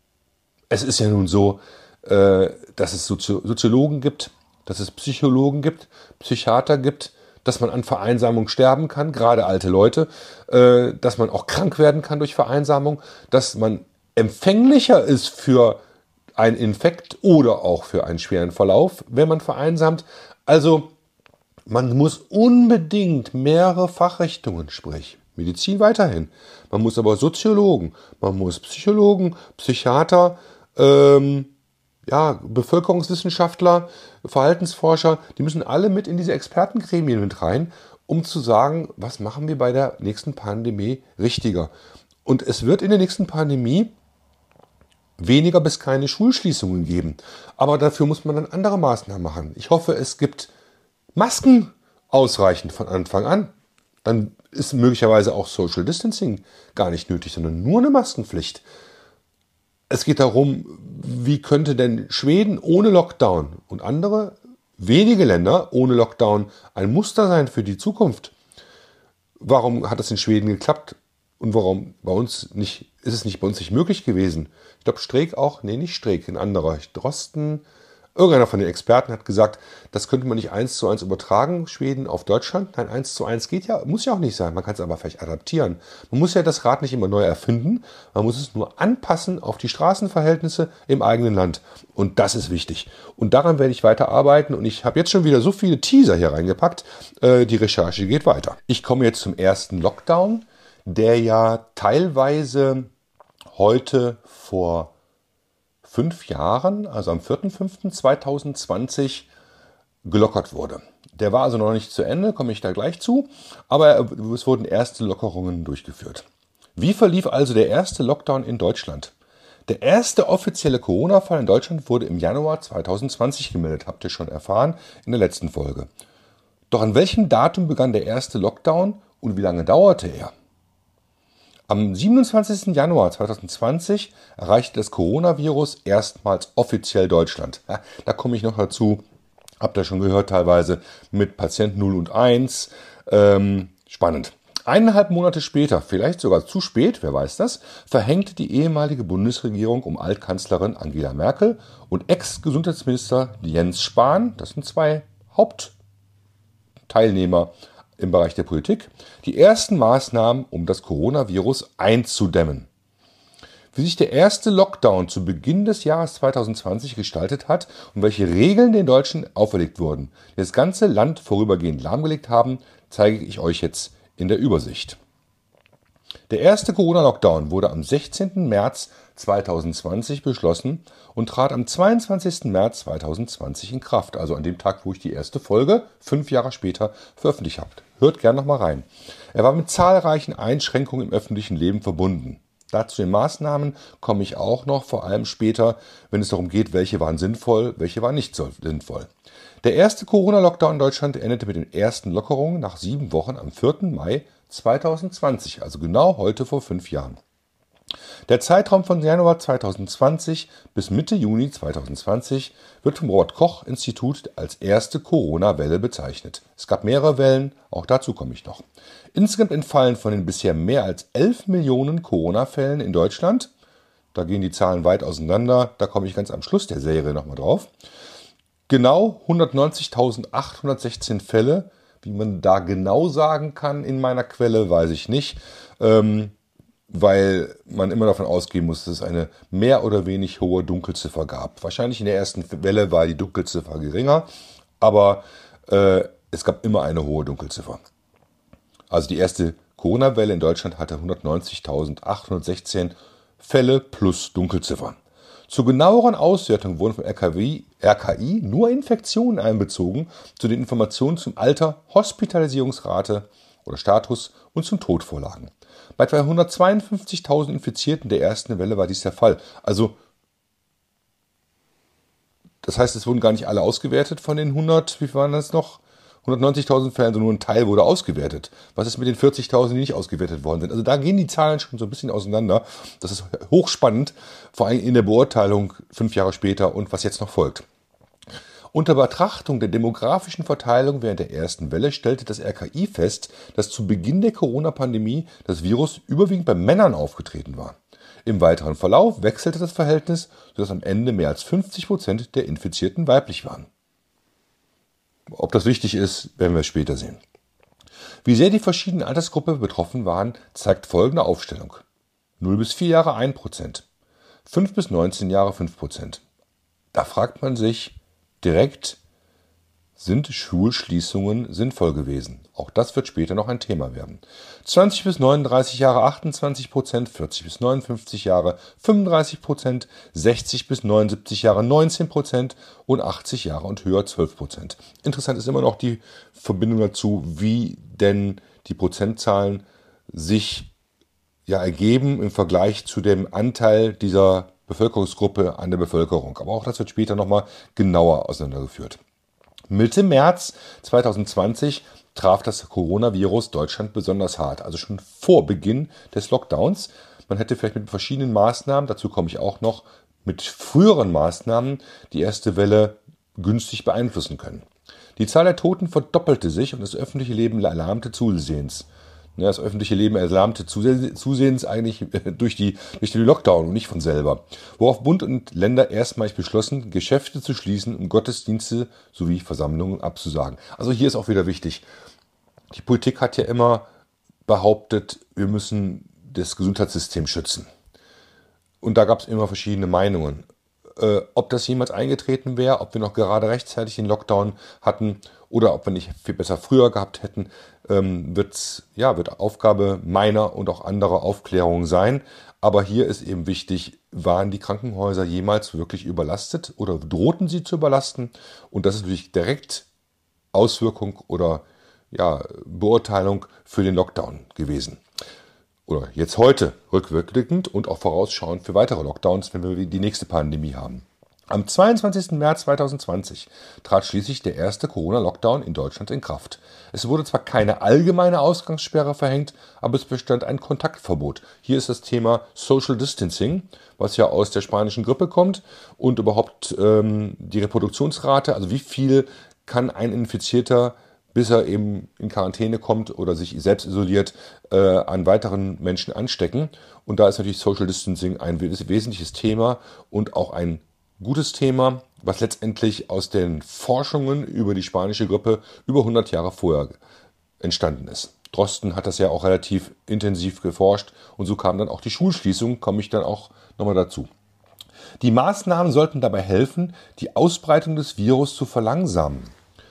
es ist ja nun so, äh, dass es Sozi- Soziologen gibt, dass es Psychologen gibt, Psychiater gibt, dass man an Vereinsamung sterben kann, gerade alte Leute, äh, dass man auch krank werden kann durch Vereinsamung, dass man empfänglicher ist für einen Infekt oder auch für einen schweren Verlauf, wenn man vereinsamt. Also man muss unbedingt mehrere Fachrichtungen, sprich Medizin weiterhin. Man muss aber Soziologen, man muss Psychologen, Psychiater, ähm, ja, Bevölkerungswissenschaftler, Verhaltensforscher, die müssen alle mit in diese Expertengremien mit rein, um zu sagen, was machen wir bei der nächsten Pandemie richtiger. Und es wird in der nächsten Pandemie weniger bis keine Schulschließungen geben. Aber dafür muss man dann andere Maßnahmen machen. Ich hoffe, es gibt Masken ausreichend von Anfang an. Dann ist möglicherweise auch Social Distancing gar nicht nötig, sondern nur eine Maskenpflicht. Es geht darum, wie könnte denn Schweden ohne Lockdown und andere wenige Länder ohne Lockdown ein Muster sein für die Zukunft? Warum hat es in Schweden geklappt und warum bei uns nicht, ist es nicht bei uns nicht möglich gewesen? Ich glaube, Streeck auch, nee, nicht Streeck, ein anderer, Drosten, irgendeiner von den Experten hat gesagt, das könnte man nicht eins zu eins übertragen, Schweden auf Deutschland. Nein, eins zu eins geht ja, muss ja auch nicht sein. Man kann es aber vielleicht adaptieren. Man muss ja das Rad nicht immer neu erfinden. Man muss es nur anpassen auf die Straßenverhältnisse im eigenen Land. Und das ist wichtig. Und daran werde ich weiter arbeiten. Und ich habe jetzt schon wieder so viele Teaser hier reingepackt. Äh, die Recherche geht weiter. Ich komme jetzt zum ersten Lockdown, der ja teilweise heute vor fünf Jahren, also am vierten fünften zweitausendzwanzig, gelockert wurde. Der war also noch nicht zu Ende, komme ich da gleich zu, aber es wurden erste Lockerungen durchgeführt. Wie verlief also der erste Lockdown in Deutschland? Der erste offizielle Corona-Fall in Deutschland wurde im Januar zweitausendzwanzig gemeldet, habt ihr schon erfahren in der letzten Folge. Doch an welchem Datum begann der erste Lockdown und wie lange dauerte er? Am siebenundzwanzigsten Januar zweitausendzwanzig erreichte das Coronavirus erstmals offiziell Deutschland. Ja, da komme ich noch dazu, habt ihr schon gehört teilweise, mit Patient null und eins. Ähm, spannend. Eineinhalb Monate später, vielleicht sogar zu spät, wer weiß das, verhängte die ehemalige Bundesregierung um Altkanzlerin Angela Merkel und Ex-Gesundheitsminister Jens Spahn, das sind zwei Hauptteilnehmer im Bereich der Politik, die ersten Maßnahmen, um das Coronavirus einzudämmen. Wie sich der erste Lockdown zu Beginn des Jahres zweitausendzwanzig gestaltet hat und welche Regeln den Deutschen auferlegt wurden, die das ganze Land vorübergehend lahmgelegt haben, zeige ich euch jetzt in der Übersicht. Der erste Corona-Lockdown wurde am sechzehnten März zweitausendzwanzig beschlossen und trat am zweiundzwanzigsten März zweitausendzwanzig in Kraft, also an dem Tag, wo ich die erste Folge fünf Jahre später veröffentlicht habe. Hört gerne noch mal rein. Er war mit zahlreichen Einschränkungen im öffentlichen Leben verbunden. Dazu den Maßnahmen komme ich auch noch, vor allem später, wenn es darum geht, welche waren sinnvoll, welche waren nicht so sinnvoll. Der erste Corona-Lockdown in Deutschland endete mit den ersten Lockerungen nach sieben Wochen am vierten Mai zweitausendzwanzig, also genau heute vor fünf Jahren. Der Zeitraum von Januar zweitausendzwanzig bis Mitte Juni zweitausendzwanzig wird vom Robert-Koch-Institut als erste Corona-Welle bezeichnet. Es gab mehrere Wellen, auch dazu komme ich noch. Insgesamt entfallen von den bisher mehr als elf Millionen Corona-Fällen in Deutschland, da gehen die Zahlen weit auseinander, da komme ich ganz am Schluss der Serie nochmal drauf, genau hundertneunzigtausendachthundertsechzehn Fälle. Wie man da genau sagen kann in meiner Quelle, weiß ich nicht. Ähm, weil man immer davon ausgehen muss, dass es eine mehr oder wenig hohe Dunkelziffer gab. Wahrscheinlich in der ersten Welle war die Dunkelziffer geringer, aber äh, es gab immer eine hohe Dunkelziffer. Also die erste Corona-Welle in Deutschland hatte hundertneunzigtausendachthundertsechzehn Fälle plus Dunkelziffer. Zur genaueren Auswertung wurden vom R K I nur Infektionen einbezogen, zu den Informationen zum Alter, Hospitalisierungsrate oder Status und zum Tod vorlagen. Bei etwa hundertzweiundfünfzigtausend Infizierten der ersten Welle war dies der Fall. Also, das heißt, es wurden gar nicht alle ausgewertet von den hundert, wie viel waren das noch? hundertneunzigtausend Fällen, sondern nur ein Teil wurde ausgewertet. Was ist mit den vierzigtausend, die nicht ausgewertet worden sind? Also da gehen die Zahlen schon so ein bisschen auseinander. Das ist hochspannend, vor allem in der Beurteilung fünf Jahre später und was jetzt noch folgt. Unter Betrachtung der demografischen Verteilung während der ersten Welle stellte das R K I fest, dass zu Beginn der Corona-Pandemie das Virus überwiegend bei Männern aufgetreten war. Im weiteren Verlauf wechselte das Verhältnis, sodass am Ende mehr als fünfzig Prozent der Infizierten weiblich waren. Ob das wichtig ist, werden wir später sehen. Wie sehr die verschiedenen Altersgruppen betroffen waren, zeigt folgende Aufstellung. null bis vier Jahre ein Prozent, fünf bis neunzehn Jahre fünf Prozent. Da fragt man sich direkt, sind Schulschließungen sinnvoll gewesen? Auch das wird später noch ein Thema werden. zwanzig bis neununddreißig Jahre achtundzwanzig Prozent, vierzig bis neunundfünfzig Jahre fünfunddreißig Prozent, sechzig bis neunundsiebzig Jahre neunzehn Prozent und achtzig Jahre und höher zwölf Prozent. Interessant ist immer noch die Verbindung dazu, wie denn die Prozentzahlen sich ja ergeben im Vergleich zu dem Anteil dieser Bevölkerungsgruppe an der Bevölkerung. Aber auch das wird später nochmal genauer auseinandergeführt. Mitte März zweitausendzwanzig traf das Coronavirus Deutschland besonders hart, also schon vor Beginn des Lockdowns. Man hätte vielleicht mit verschiedenen Maßnahmen, dazu komme ich auch noch, mit früheren Maßnahmen die erste Welle günstig beeinflussen können. Die Zahl der Toten verdoppelte sich und das öffentliche Leben erlahmte zusehends. Das öffentliche Leben erlahmte zusehends eigentlich durch die, durch den Lockdown und nicht von selber. Worauf Bund und Länder erstmalig beschlossen, Geschäfte zu schließen und Gottesdienste sowie Versammlungen abzusagen. Also hier ist auch wieder wichtig. Die Politik hat ja immer behauptet, wir müssen das Gesundheitssystem schützen. Und da gab es immer verschiedene Meinungen. Äh, ob das jemals eingetreten wäre, ob wir noch gerade rechtzeitig den Lockdown hatten oder ob wir nicht viel besser früher gehabt hätten, ähm, wird's, ja, wird Aufgabe meiner und auch anderer Aufklärung sein. Aber hier ist eben wichtig, waren die Krankenhäuser jemals wirklich überlastet oder drohten sie zu überlasten? Und das ist natürlich direkt Auswirkung oder ja, Beurteilung für den Lockdown gewesen. Oder jetzt heute rückwirkend und auch vorausschauend für weitere Lockdowns, wenn wir die nächste Pandemie haben. Am zweiundzwanzigsten März zweitausendzwanzig trat schließlich der erste Corona-Lockdown in Deutschland in Kraft. Es wurde zwar keine allgemeine Ausgangssperre verhängt, aber es bestand ein Kontaktverbot. Hier ist das Thema Social Distancing, was ja aus der spanischen Grippe kommt und überhaupt ähm, die Reproduktionsrate, also wie viel kann ein Infizierter, bis er eben in Quarantäne kommt oder sich selbst isoliert, äh, an weiteren Menschen anstecken. Und da ist natürlich Social Distancing ein wesentliches Thema und auch ein gutes Thema, was letztendlich aus den Forschungen über die spanische Grippe über hundert Jahre vorher entstanden ist. Drosten hat das ja auch relativ intensiv geforscht und so kam dann auch die Schulschließung, komme ich dann auch nochmal dazu. Die Maßnahmen sollten dabei helfen, die Ausbreitung des Virus zu verlangsamen.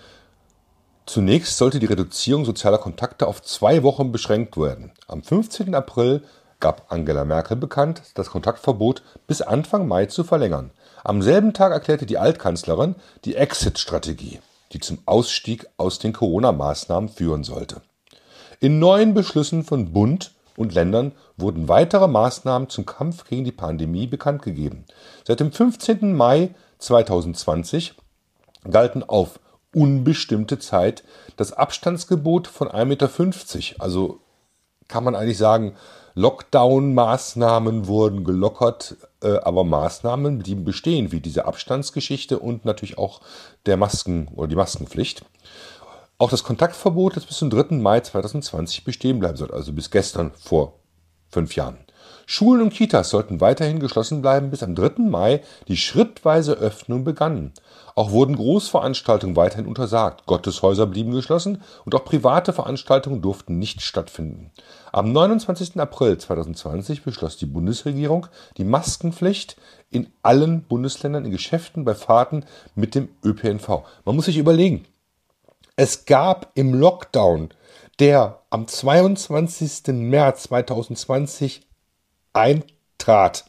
Zunächst sollte die Reduzierung sozialer Kontakte auf zwei Wochen beschränkt werden. Am fünfzehnten April gab Angela Merkel bekannt, das Kontaktverbot bis Anfang Mai zu verlängern. Am selben Tag erklärte die Altkanzlerin die Exit-Strategie, die zum Ausstieg aus den Corona-Maßnahmen führen sollte. In neuen Beschlüssen von Bund und Ländern wurden weitere Maßnahmen zum Kampf gegen die Pandemie bekannt gegeben. Seit dem fünfzehnten Mai zweitausendzwanzig galten auf unbestimmte Zeit das Abstandsgebot von ein Meter fünfzig. Also kann man eigentlich sagen, Lockdown-Maßnahmen wurden gelockert, äh, aber Maßnahmen blieben bestehen, wie diese Abstandsgeschichte und natürlich auch der Masken- oder die Maskenpflicht. Auch das Kontaktverbot, das bis zum dritten Mai zweitausendzwanzig bestehen bleiben soll, also bis gestern vor fünf Jahren. Schulen und Kitas sollten weiterhin geschlossen bleiben, bis am dritten Mai die schrittweise Öffnung begann. Auch wurden Großveranstaltungen weiterhin untersagt. Gotteshäuser blieben geschlossen und auch private Veranstaltungen durften nicht stattfinden. Am neunundzwanzigsten April zweitausendzwanzig beschloss die Bundesregierung die Maskenpflicht in allen Bundesländern in Geschäften bei Fahrten mit dem Ö P N V. Man muss sich überlegen, es gab im Lockdown, der am zweiundzwanzigsten März zweitausendzwanzig eintrat,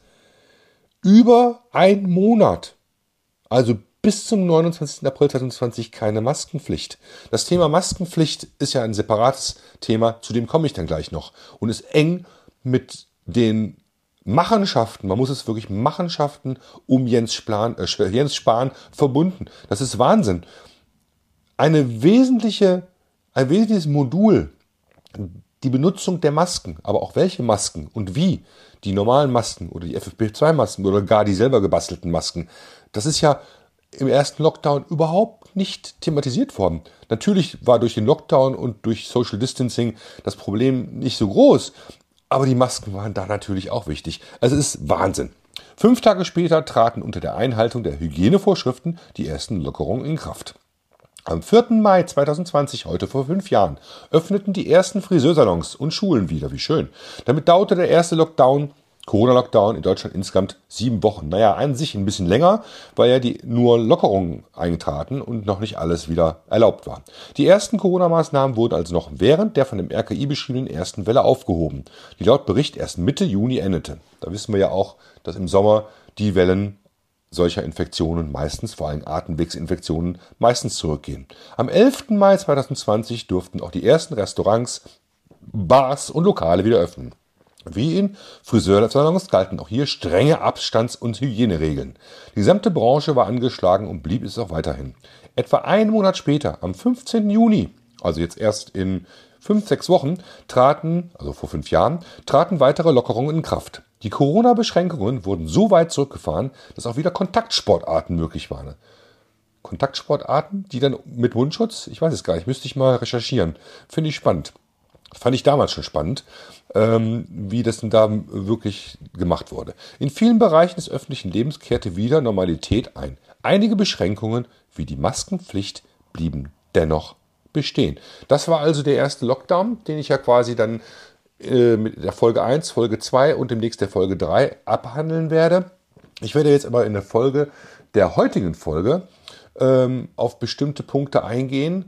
über einen Monat, also bis zum neunundzwanzigsten April zweitausendzwanzig keine Maskenpflicht. Das Thema Maskenpflicht ist ja ein separates Thema, zu dem komme ich dann gleich noch und ist eng mit den Machenschaften, man muss es wirklich Machenschaften um Jens Spahn, äh, Jens Spahn verbunden. Das ist Wahnsinn. Eine wesentliche, ein wesentliches Modul, die Benutzung der Masken, aber auch welche Masken und wie, die normalen Masken oder die F F P zwei Masken oder gar die selber gebastelten Masken, das ist ja im ersten Lockdown überhaupt nicht thematisiert worden. Natürlich war durch den Lockdown und durch Social Distancing das Problem nicht so groß, aber die Masken waren da natürlich auch wichtig. Also es ist Wahnsinn. Fünf Tage später traten unter der Einhaltung der Hygienevorschriften die ersten Lockerungen in Kraft. Am vierten Mai zweitausendzwanzig, heute vor fünf Jahren, öffneten die ersten Friseursalons und Schulen wieder. Wie schön. Damit dauerte der erste Lockdown, Corona-Lockdown in Deutschland insgesamt sieben Wochen. Naja, an sich ein bisschen länger, weil ja die nur Lockerungen eintraten und noch nicht alles wieder erlaubt war. Die ersten Corona-Maßnahmen wurden also noch während der von dem R K I beschriebenen ersten Welle aufgehoben, die laut Bericht erst Mitte Juni endete. Da wissen wir ja auch, dass im Sommer die Wellen solcher Infektionen, meistens vor allem Atemwegsinfektionen, meistens zurückgehen. Am elften Mai zweitausendzwanzig durften auch die ersten Restaurants, Bars und Lokale wieder öffnen. Wie in Friseursalons galten auch hier strenge Abstands- und Hygieneregeln. Die gesamte Branche war angeschlagen und blieb es auch weiterhin. Etwa einen Monat später, am fünfzehnten Juni, also jetzt erst in fünf, sechs Wochen, traten, also vor fünf Jahren, traten weitere Lockerungen in Kraft. Die Corona-Beschränkungen wurden so weit zurückgefahren, dass auch wieder Kontaktsportarten möglich waren. Kontaktsportarten, die dann mit Mundschutz, ich weiß es gar nicht, müsste ich mal recherchieren. Finde ich spannend. Fand ich damals schon spannend, ähm, wie das denn da wirklich gemacht wurde. In vielen Bereichen des öffentlichen Lebens kehrte wieder Normalität ein. Einige Beschränkungen, wie die Maskenpflicht, blieben dennoch bestehen. Das war also der erste Lockdown, den ich ja quasi dann äh, mit der Folge eins, Folge zwei und demnächst der Folge drei abhandeln werde. Ich werde jetzt aber in der Folge der heutigen Folge ähm, auf bestimmte Punkte eingehen,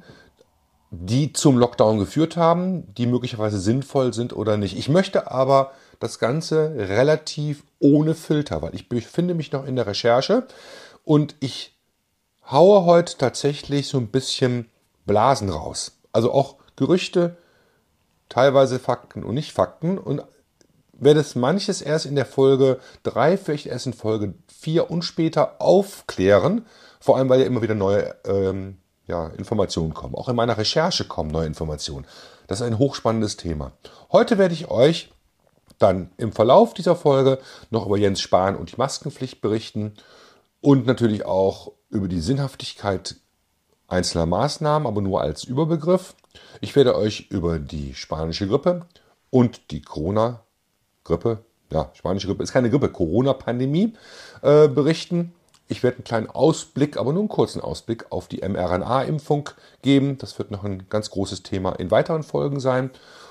die zum Lockdown geführt haben, die möglicherweise sinnvoll sind oder nicht. Ich möchte aber das Ganze relativ ohne Filter, weil ich befinde mich noch in der Recherche und ich haue heute tatsächlich so ein bisschen Blasen raus. Also auch Gerüchte, teilweise Fakten und nicht Fakten, und werde es manches erst in der Folge drei, vielleicht erst in Folge vier und später aufklären, vor allem weil ja immer wieder neue ähm, ja, Informationen kommen. Auch in meiner Recherche kommen neue Informationen. Das ist ein hochspannendes Thema. Heute werde ich euch dann im Verlauf dieser Folge noch über Jens Spahn und die Maskenpflicht berichten und natürlich auch über die Sinnhaftigkeit einzelner Maßnahmen, aber nur als Überbegriff. Ich werde euch über die spanische Grippe und die Corona-Grippe, ja, spanische Grippe ist keine Grippe, Corona-Pandemie äh, berichten. Ich werde einen kleinen Ausblick, aber nur einen kurzen Ausblick auf die mRNA-Impfung geben. Das wird noch ein ganz großes Thema in weiteren Folgen sein.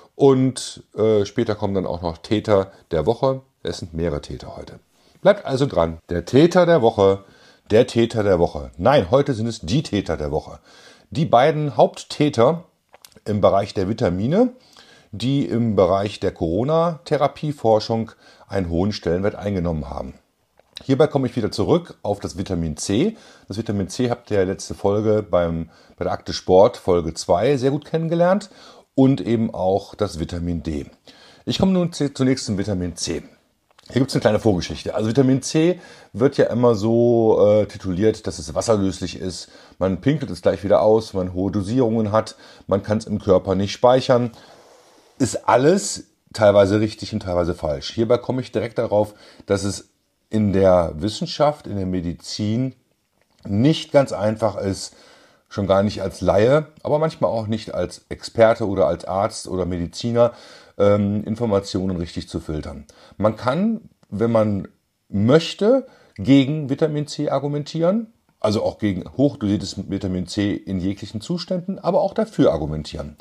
Und äh, später kommen dann auch noch Täter der Woche. Es sind mehrere Täter heute. Bleibt also dran. Der Täter der Woche, der Täter der Woche. Nein, heute sind es die Täter der Woche. Die beiden Haupttäter im Bereich der Vitamine, die im Bereich der Corona-Therapieforschung einen hohen Stellenwert eingenommen haben. Hierbei komme ich wieder zurück auf das Vitamin C. Das Vitamin C habt ihr ja letzte Folge beim, bei der Akte Sport, Folge zwei, sehr gut kennengelernt. Und eben auch das Vitamin D. Ich komme nun zunächst zum Vitamin C. Hier gibt es eine kleine Vorgeschichte. Also Vitamin C wird ja immer so äh, tituliert, dass es wasserlöslich ist. Man pinkelt es gleich wieder aus, man hohe Dosierungen hat, man kann es im Körper nicht speichern. Ist alles teilweise richtig und teilweise falsch. Hierbei komme ich direkt darauf, dass es in der Wissenschaft, in der Medizin nicht ganz einfach ist, schon gar nicht als Laie, aber manchmal auch nicht als Experte oder als Arzt oder Mediziner, ähm, Informationen richtig zu filtern. Man kann, wenn man möchte, gegen Vitamin C argumentieren, also auch gegen hochdosiertes Vitamin C in jeglichen Zuständen, aber auch dafür argumentieren.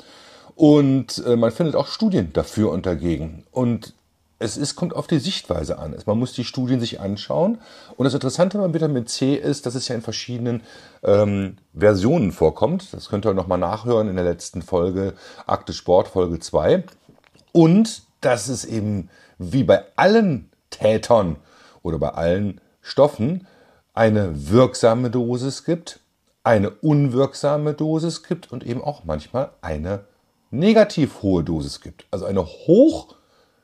Und äh, man findet auch Studien dafür und dagegen. Und es ist, kommt auf die Sichtweise an. Man muss die Studien sich anschauen. Und das Interessante beim Vitamin C ist, dass es ja in verschiedenen ähm, Versionen vorkommt. Das könnt ihr nochmal nachhören in der letzten Folge, Akte Sport, Folge zwei. Und dass es eben wie bei allen Tätern oder bei allen Stoffen eine wirksame Dosis gibt, eine unwirksame Dosis gibt und eben auch manchmal eine negativ hohe Dosis gibt. Also eine hoch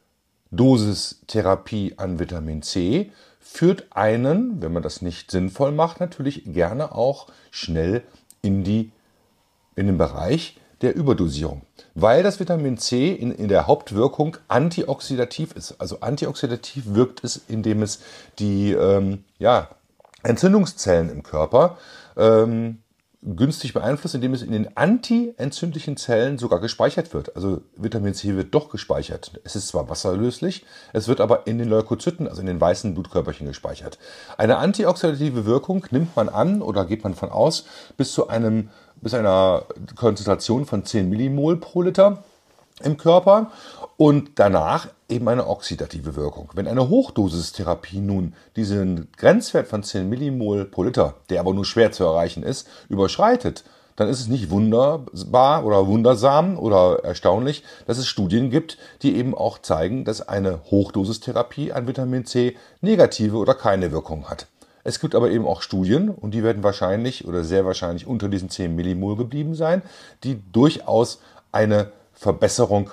Dosistherapie an Vitamin C führt einen, wenn man das nicht sinnvoll macht, natürlich gerne auch schnell in, die, in den Bereich der Überdosierung. Weil das Vitamin C in, in der Hauptwirkung antioxidativ ist. Also antioxidativ wirkt es, indem es die ähm, ja, Entzündungszellen im Körper ähm, günstig beeinflusst, indem es in den antientzündlichen Zellen sogar gespeichert wird. Also Vitamin C wird doch gespeichert. Es ist zwar wasserlöslich, es wird aber in den Leukozyten, also in den weißen Blutkörperchen gespeichert. Eine antioxidative Wirkung nimmt man an oder geht man von aus bis zu einem bis einer Konzentration von zehn Millimol pro Liter im Körper und danach eben eine oxidative Wirkung. Wenn eine Hochdosistherapie nun diesen Grenzwert von zehn Millimol pro Liter, der aber nur schwer zu erreichen ist, überschreitet, dann ist es nicht wunderbar oder wundersam oder erstaunlich, dass es Studien gibt, die eben auch zeigen, dass eine Hochdosistherapie an Vitamin C negative oder keine Wirkung hat. Es gibt aber eben auch Studien, und die werden wahrscheinlich oder sehr wahrscheinlich unter diesen zehn Millimol geblieben sein, die durchaus eine Verbesserung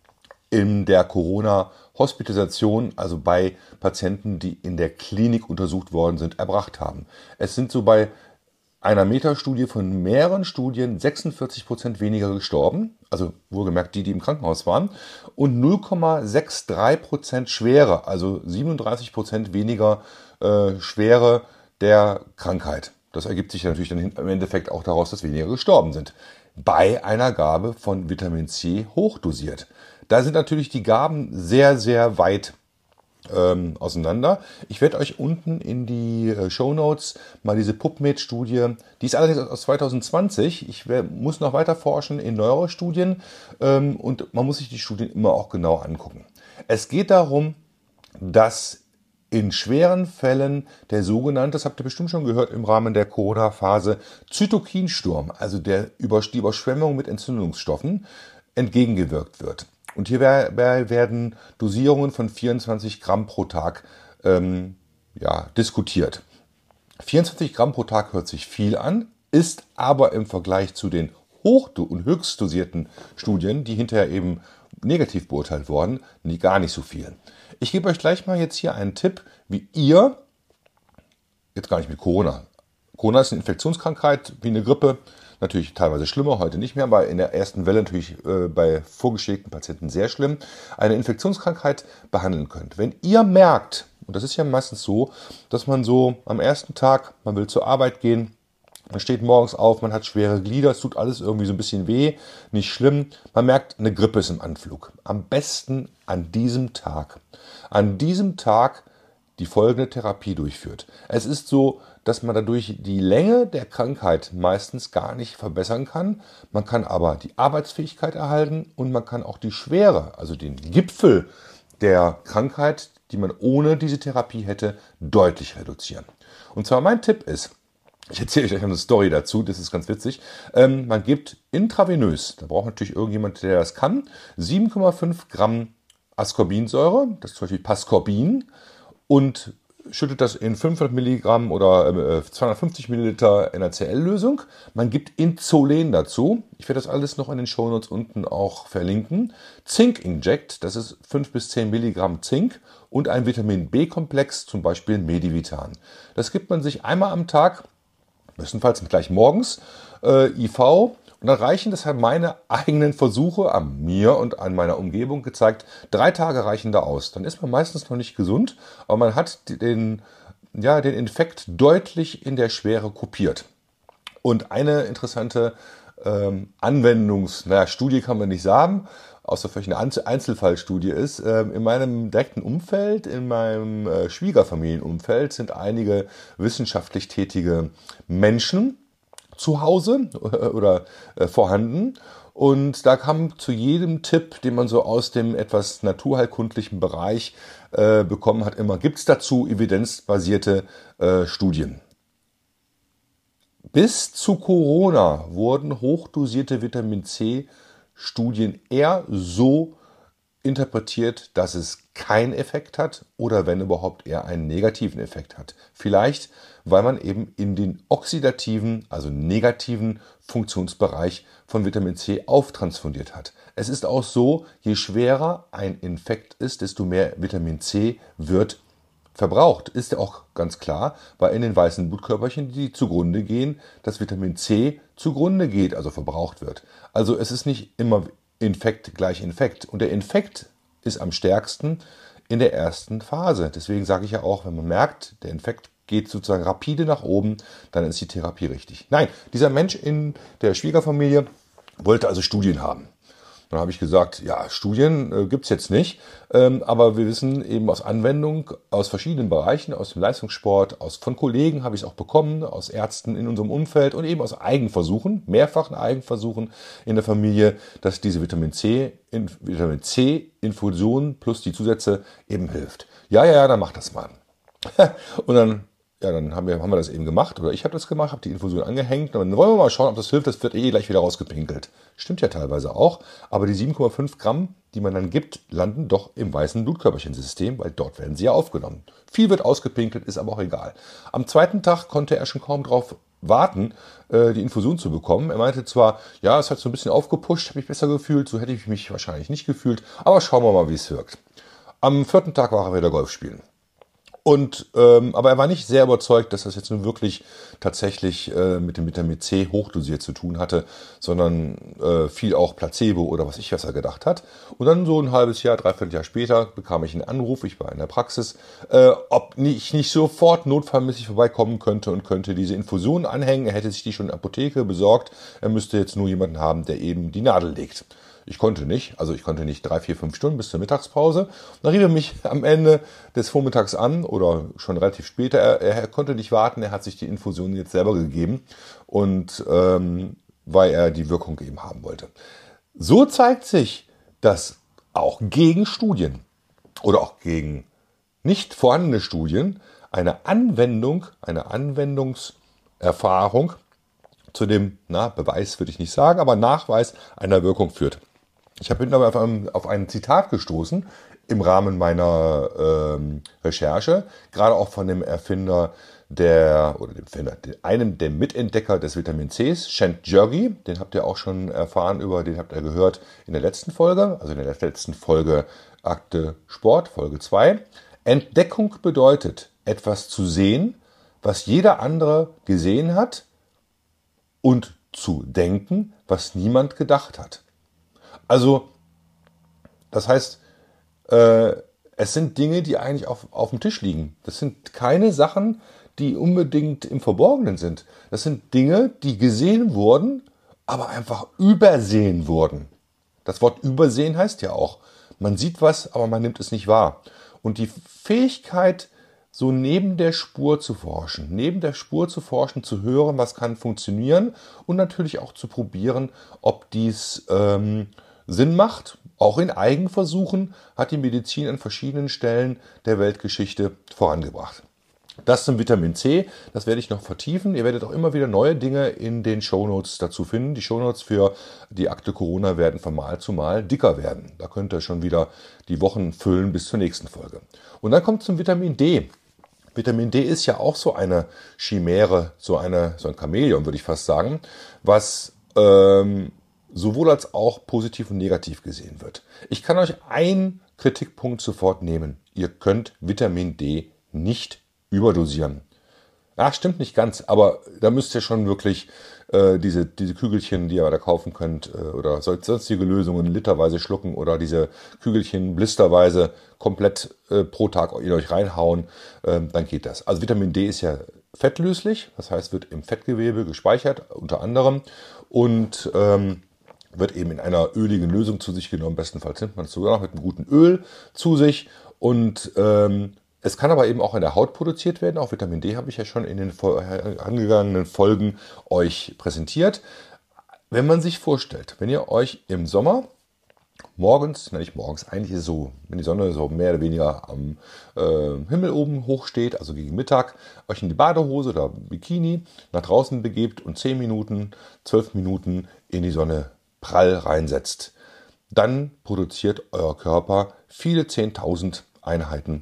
in der Corona-Hospitalisation, also bei Patienten, die in der Klinik untersucht worden sind, erbracht haben. Es sind so bei einer Metastudie von mehreren Studien sechsundvierzig Prozent weniger gestorben, also wohlgemerkt die, die im Krankenhaus waren, und null Komma drei Prozent Schwere, also siebenunddreißig Prozent weniger äh, Schwere der Krankheit. Das ergibt sich natürlich dann im Endeffekt auch daraus, dass weniger gestorben sind. Bei einer Gabe von Vitamin C hochdosiert. Da sind natürlich die Gaben sehr, sehr weit ähm, auseinander. Ich werde euch unten in die äh, Shownotes mal diese PubMed-Studie, die ist allerdings aus zwanzig zwanzig, ich wär, muss noch weiter forschen in neuere Studien ähm, und man muss sich die Studien immer auch genau angucken. Es geht darum, dass in schweren Fällen der sogenannte, das habt ihr bestimmt schon gehört im Rahmen der Corona-Phase, Zytokinsturm, also der über die Überschwemmung mit Entzündungsstoffen, entgegengewirkt wird. Und hier werden Dosierungen von vierundzwanzig Gramm pro Tag ähm, ja, diskutiert. vierundzwanzig Gramm pro Tag hört sich viel an, ist aber im Vergleich zu den hoch- und höchstdosierten Studien, die hinterher eben negativ beurteilt wurden, nie, gar nicht so viel. Ich gebe euch gleich mal jetzt hier einen Tipp, wie ihr, jetzt gar nicht mit Corona, Corona ist eine Infektionskrankheit wie eine Grippe, natürlich teilweise schlimmer, heute nicht mehr, aber in der ersten Welle natürlich äh, bei vorgeschädigten Patienten sehr schlimm, eine Infektionskrankheit behandeln könnt. Wenn ihr merkt, und das ist ja meistens so, dass man so am ersten Tag, man will zur Arbeit gehen, man steht morgens auf, man hat schwere Glieder, es tut alles irgendwie so ein bisschen weh, nicht schlimm. Man merkt, eine Grippe ist im Anflug. Am besten an diesem Tag. An diesem Tag die folgende Therapie durchführt. Es ist so, dass man dadurch die Länge der Krankheit meistens gar nicht verbessern kann. Man kann aber die Arbeitsfähigkeit erhalten und man kann auch die Schwere, also den Gipfel der Krankheit, die man ohne diese Therapie hätte, deutlich reduzieren. Und zwar mein Tipp ist, ich erzähle euch gleich eine Story dazu, das ist ganz witzig. Ähm, man gibt intravenös, da braucht natürlich irgendjemand, der das kann, sieben Komma fünf Gramm Ascorbinsäure, das ist zum Beispiel Pascorbin, und schüttet das in fünfhundert Milligramm oder äh, zweihundertfünfzig Milliliter N A C L-Lösung. Man gibt Inzolen dazu. Ich werde das alles noch in den Shownotes unten auch verlinken. Zink-Inject, das ist fünf bis zehn Milligramm Zink und ein Vitamin B-Komplex, zum Beispiel Medivitan. Das gibt man sich einmal am Tag, bestenfalls gleich morgens, äh, I V. Und dann reichen, das haben meine eigenen Versuche an mir und an meiner Umgebung gezeigt, drei Tage reichen da aus. Dann ist man meistens noch nicht gesund, aber man hat den, ja, den Infekt deutlich in der Schwere kopiert. Und eine interessante ähm, Anwendungs-, naja, Studie kann man nicht sagen, außer vielleicht eine Einzelfallstudie ist, äh, in meinem direkten Umfeld, in meinem äh, Schwiegerfamilienumfeld sind einige wissenschaftlich tätige Menschen zu Hause oder äh, vorhanden. Und da kam zu jedem Tipp, den man so aus dem etwas naturheilkundlichen Bereich äh, bekommen hat, immer, gibt es dazu evidenzbasierte äh, Studien. Bis zu Corona wurden hochdosierte Vitamin C-Studien eher so interpretiert, dass es keinen Effekt hat oder wenn überhaupt eher einen negativen Effekt hat. Vielleicht, weil man eben in den oxidativen, also negativen Funktionsbereich von Vitamin C auftransfundiert hat. Es ist auch so, je schwerer ein Infekt ist, desto mehr Vitamin C wird verbraucht. Ist ja auch ganz klar, weil in den weißen Blutkörperchen, die zugrunde gehen, das Vitamin C zugrunde geht, also verbraucht wird. Also es ist nicht immer Infekt gleich Infekt. Und der Infekt ist am stärksten in der ersten Phase. Deswegen sage ich ja auch, wenn man merkt, der Infekt geht sozusagen rapide nach oben, dann ist die Therapie richtig. Nein, dieser Mensch in der Schwiegerfamilie wollte also Studien haben. Dann habe ich gesagt, ja, Studien äh, gibt's jetzt nicht, ähm, aber wir wissen eben aus Anwendung, aus verschiedenen Bereichen, aus dem Leistungssport, aus von Kollegen habe ich es auch bekommen, aus Ärzten in unserem Umfeld und eben aus Eigenversuchen, mehrfachen Eigenversuchen in der Familie, dass diese Vitamin C, in, Vitamin C Infusion plus die Zusätze eben hilft. Ja, ja, ja, dann mach das mal. Und dann Ja, dann haben wir, haben wir das eben gemacht, oder ich habe das gemacht, habe die Infusion angehängt. Und dann wollen wir mal schauen, ob das hilft. Das wird eh gleich wieder rausgepinkelt. Stimmt ja teilweise auch. Aber die sieben Komma fünf Gramm, die man dann gibt, landen doch im weißen Blutkörperchensystem, weil dort werden sie ja aufgenommen. Viel wird ausgepinkelt, ist aber auch egal. Am zweiten Tag konnte er schon kaum drauf warten, die Infusion zu bekommen. Er meinte zwar, ja, es hat so ein bisschen aufgepusht, habe ich besser gefühlt. So hätte ich mich wahrscheinlich nicht gefühlt. Aber schauen wir mal, wie es wirkt. Am vierten Tag war er wieder Golf spielen. Und, ähm, aber er war nicht sehr überzeugt, dass das jetzt nun wirklich tatsächlich äh, mit dem Vitamin C hochdosiert zu tun hatte, sondern äh, viel auch Placebo oder was ich was er gedacht hat. Und dann so ein halbes Jahr, dreiviertel Jahr später bekam ich einen Anruf, ich war in der Praxis, äh, ob ich nicht sofort notfallmäßig vorbeikommen könnte und könnte diese Infusion anhängen. Er hätte sich die schon in der Apotheke besorgt. Er müsste jetzt nur jemanden haben, der eben die Nadel legt. Ich konnte nicht, also ich konnte nicht drei, vier, fünf Stunden bis zur Mittagspause. Und dann rief er mich am Ende des Vormittags an oder schon relativ später. Er, er konnte nicht warten, er hat sich die Infusion jetzt selber gegeben und ähm, weil er die Wirkung eben haben wollte. So zeigt sich, dass auch gegen Studien oder auch gegen nicht vorhandene Studien eine Anwendung, eine Anwendungserfahrung zu dem, na, Beweis würde ich nicht sagen, aber Nachweis einer Wirkung führt. Ich bin aber auf ein, auf ein Zitat gestoßen im Rahmen meiner ähm, Recherche, gerade auch von dem Erfinder der, oder dem Erfinder, einem der Mitentdecker des Vitamin Cs, Szent-Györgyi, den habt ihr auch schon erfahren, über den habt ihr gehört in der letzten Folge, also in der letzten Folge Akte Sport, Folge zwei. Entdeckung bedeutet, etwas zu sehen, was jeder andere gesehen hat, und zu denken, was niemand gedacht hat. Also, das heißt, äh, es sind Dinge, die eigentlich auf, auf dem Tisch liegen. Das sind keine Sachen, die unbedingt im Verborgenen sind. Das sind Dinge, die gesehen wurden, aber einfach übersehen wurden. Das Wort übersehen heißt ja auch, man sieht was, aber man nimmt es nicht wahr. Und die Fähigkeit, so neben der Spur zu forschen, neben der Spur zu forschen, zu hören, was kann funktionieren und natürlich auch zu probieren, ob dies ähm, Sinn macht. Auch in Eigenversuchen hat die Medizin an verschiedenen Stellen der Weltgeschichte vorangebracht. Das zum Vitamin C, das werde ich noch vertiefen. Ihr werdet auch immer wieder neue Dinge in den Shownotes dazu finden. Die Shownotes für die Akte Corona werden von Mal zu Mal dicker werden. Da könnt ihr schon wieder die Wochen füllen bis zur nächsten Folge. Und dann kommt zum Vitamin D. Vitamin D ist ja auch so eine Chimäre, so, eine, so ein Chamäleon, würde ich fast sagen, was ähm, sowohl als auch positiv und negativ gesehen wird. Ich kann euch einen Kritikpunkt sofort nehmen. Ihr könnt Vitamin D nicht überdosieren. Ach, stimmt nicht ganz, aber da müsst ihr schon wirklich äh, diese, diese Kügelchen, die ihr da kaufen könnt, äh, oder sonstige Lösungen literweise schlucken oder diese Kügelchen blisterweise komplett äh, pro Tag in euch reinhauen, äh, dann geht das. Also Vitamin D ist ja fettlöslich, das heißt, wird im Fettgewebe gespeichert, unter anderem, und ähm, wird eben in einer öligen Lösung zu sich genommen. Bestenfalls nimmt man es sogar noch mit einem guten Öl zu sich und ähm, es kann aber eben auch in der Haut produziert werden. Auch Vitamin D habe ich ja schon in den angegangenen Folgen euch präsentiert. Wenn man sich vorstellt, wenn ihr euch im Sommer morgens, na nicht morgens, eigentlich ist es so, wenn die Sonne so mehr oder weniger am äh, Himmel oben hoch steht, also gegen Mittag, euch in die Badehose oder Bikini nach draußen begebt und zehn Minuten, zwölf Minuten in die Sonne prall reinsetzt, dann produziert euer Körper viele zehntausend Einheiten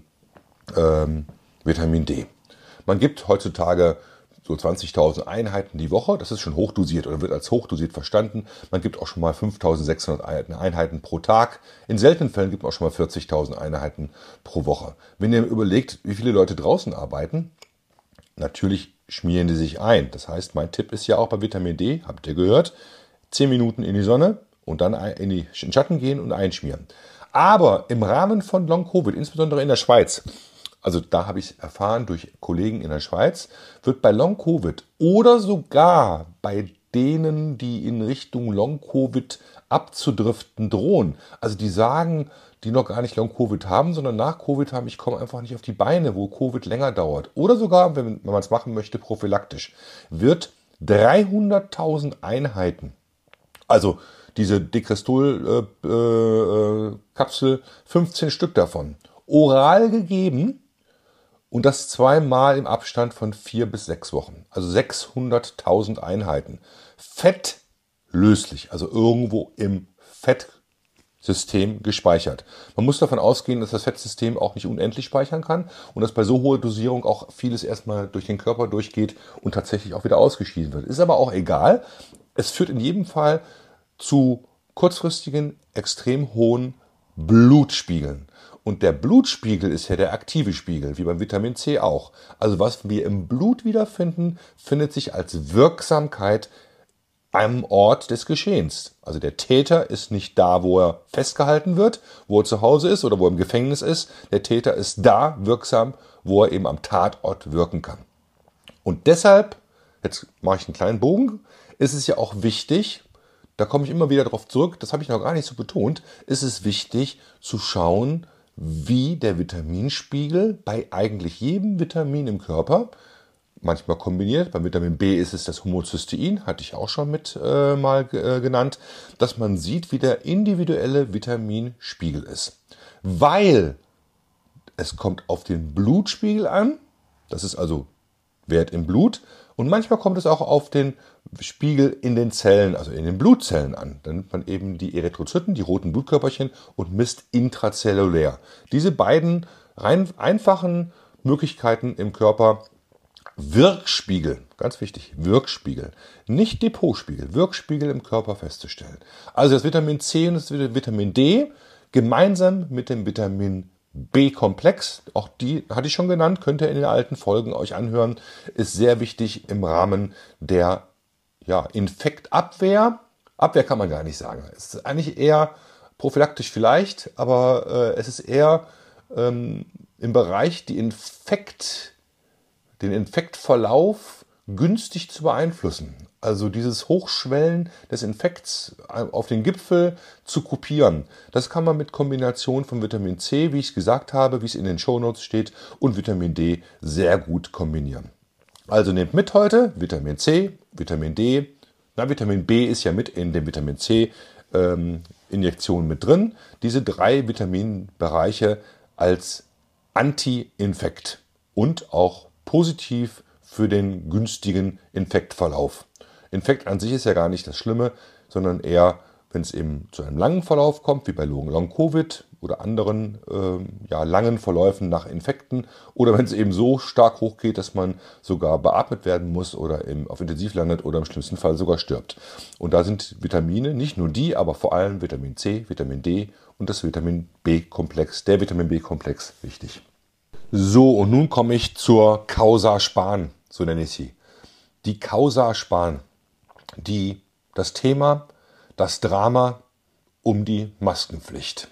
Ähm, Vitamin D. Man gibt heutzutage so zwanzigtausend Einheiten die Woche. Das ist schon hochdosiert oder wird als hochdosiert verstanden. Man gibt auch schon mal fünftausendsechshundert Einheiten pro Tag. In seltenen Fällen gibt man auch schon mal vierzigtausend Einheiten pro Woche. Wenn ihr überlegt, wie viele Leute draußen arbeiten, natürlich schmieren die sich ein. Das heißt, mein Tipp ist ja auch bei Vitamin D, habt ihr gehört, zehn Minuten in die Sonne und dann in den Schatten gehen und einschmieren. Aber im Rahmen von Long-Covid, insbesondere in der Schweiz, also da habe ich es erfahren durch Kollegen in der Schweiz, wird bei Long-Covid oder sogar bei denen, die in Richtung Long-Covid abzudriften drohen. Also die sagen, die noch gar nicht Long-Covid haben, sondern nach Covid haben, ich komme einfach nicht auf die Beine, wo Covid länger dauert. Oder sogar, wenn man es machen möchte, prophylaktisch, wird dreihunderttausend Einheiten, also diese Dekrestol-Kapsel, fünfzehn Stück davon, oral gegeben und das zweimal im Abstand von vier bis sechs Wochen. Also sechshunderttausend Einheiten. Fettlöslich, also irgendwo im Fettsystem gespeichert. Man muss davon ausgehen, dass das Fettsystem auch nicht unendlich speichern kann und dass bei so hoher Dosierung auch vieles erstmal durch den Körper durchgeht und tatsächlich auch wieder ausgeschieden wird. Ist aber auch egal. Es führt in jedem Fall zu kurzfristigen, extrem hohen Blutspiegeln. Und der Blutspiegel ist ja der aktive Spiegel, wie beim Vitamin C auch. Also was wir im Blut wiederfinden, findet sich als Wirksamkeit am Ort des Geschehens. Also der Täter ist nicht da, wo er festgehalten wird, wo er zu Hause ist oder wo er im Gefängnis ist. Der Täter ist da wirksam, wo er eben am Tatort wirken kann. Und deshalb, jetzt mache ich einen kleinen Bogen, ist es ja auch wichtig, da komme ich immer wieder drauf zurück, das habe ich noch gar nicht so betont, ist es wichtig zu schauen, wie der Vitaminspiegel bei eigentlich jedem Vitamin im Körper, manchmal kombiniert, beim Vitamin B ist es das Homocystein, hatte ich auch schon mit äh, mal äh, genannt, dass man sieht, wie der individuelle Vitaminspiegel ist. Weil es kommt auf den Blutspiegel an, das ist also Wert im Blut, und manchmal kommt es auch auf den Spiegel in den Zellen, also in den Blutzellen an. Dann nimmt man eben die Erythrozyten, die roten Blutkörperchen, und misst intrazellulär. Diese beiden rein einfachen Möglichkeiten im Körper, Wirkspiegel, ganz wichtig, Wirkspiegel, nicht Depotspiegel, Wirkspiegel im Körper festzustellen. Also das Vitamin C und das Vitamin D gemeinsam mit dem Vitamin B-Komplex, auch die hatte ich schon genannt, könnt ihr in den alten Folgen euch anhören, ist sehr wichtig im Rahmen der ja, Infektabwehr. Abwehr kann man gar nicht sagen. Es ist eigentlich eher prophylaktisch vielleicht, aber äh, es ist eher ähm, im Bereich, die Infekt, den Infektverlauf günstig zu beeinflussen. Also dieses Hochschwellen des Infekts auf den Gipfel zu kopieren. Das kann man mit Kombination von Vitamin C, wie ich es gesagt habe, wie es in den Shownotes steht, und Vitamin D sehr gut kombinieren. Also nehmt mit heute Vitamin C, Vitamin D. Na, Vitamin B ist ja mit in den Vitamin C ähm, Injektionen mit drin. Diese drei Vitaminbereiche als Anti-Infekt und auch positiv für den günstigen Infektverlauf. Infekt an sich ist ja gar nicht das Schlimme, sondern eher, wenn es eben zu einem langen Verlauf kommt, wie bei Long-Covid oder anderen äh, ja, langen Verläufen nach Infekten, oder wenn es eben so stark hochgeht, dass man sogar beatmet werden muss oder im, auf Intensiv landet oder im schlimmsten Fall sogar stirbt. Und da sind Vitamine, nicht nur die, aber vor allem Vitamin C, Vitamin D und das Vitamin B-Komplex, der Vitamin B-Komplex, wichtig. So, und nun komme ich zur Causa Spahn, so nenne ich sie. Die Causa Spahn, die, das Thema, das Drama um die Maskenpflicht.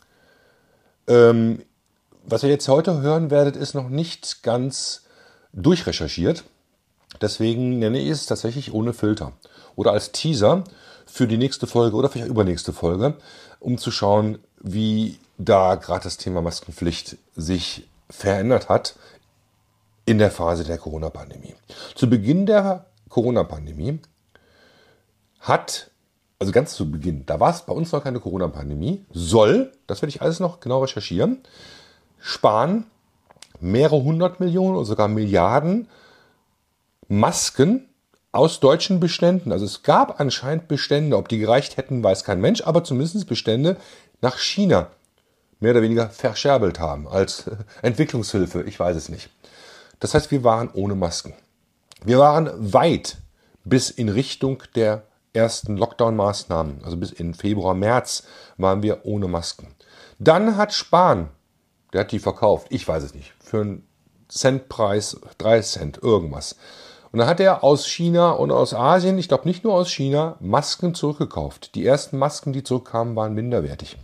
Ähm, was ihr jetzt heute hören werdet, ist noch nicht ganz durchrecherchiert. Deswegen nenne ich es tatsächlich ohne Filter. Oder als Teaser für die nächste Folge oder vielleicht übernächste Folge, um zu schauen, wie da gerade das Thema Maskenpflicht sich verändert hat in der Phase der Corona-Pandemie. Zu Beginn der Corona-Pandemie hat, also ganz zu Beginn, da war es bei uns noch keine Corona-Pandemie, soll, das werde ich alles noch genau recherchieren, Spahn mehrere hundert Millionen oder sogar Milliarden Masken aus deutschen Beständen, also es gab anscheinend Bestände, ob die gereicht hätten, weiß kein Mensch, aber zumindest Bestände nach China mehr oder weniger verscherbelt haben als Entwicklungshilfe, ich weiß es nicht. Das heißt, wir waren ohne Masken. Wir waren weit bis in Richtung der ersten Lockdown-Maßnahmen, also bis in Februar, März waren wir ohne Masken. Dann hat Spahn, der hat die verkauft, ich weiß es nicht, für einen Centpreis, drei Cent, irgendwas. Und dann hat er aus China und aus Asien, ich glaube nicht nur aus China, Masken zurückgekauft. Die ersten Masken, die zurückkamen, waren minderwertig.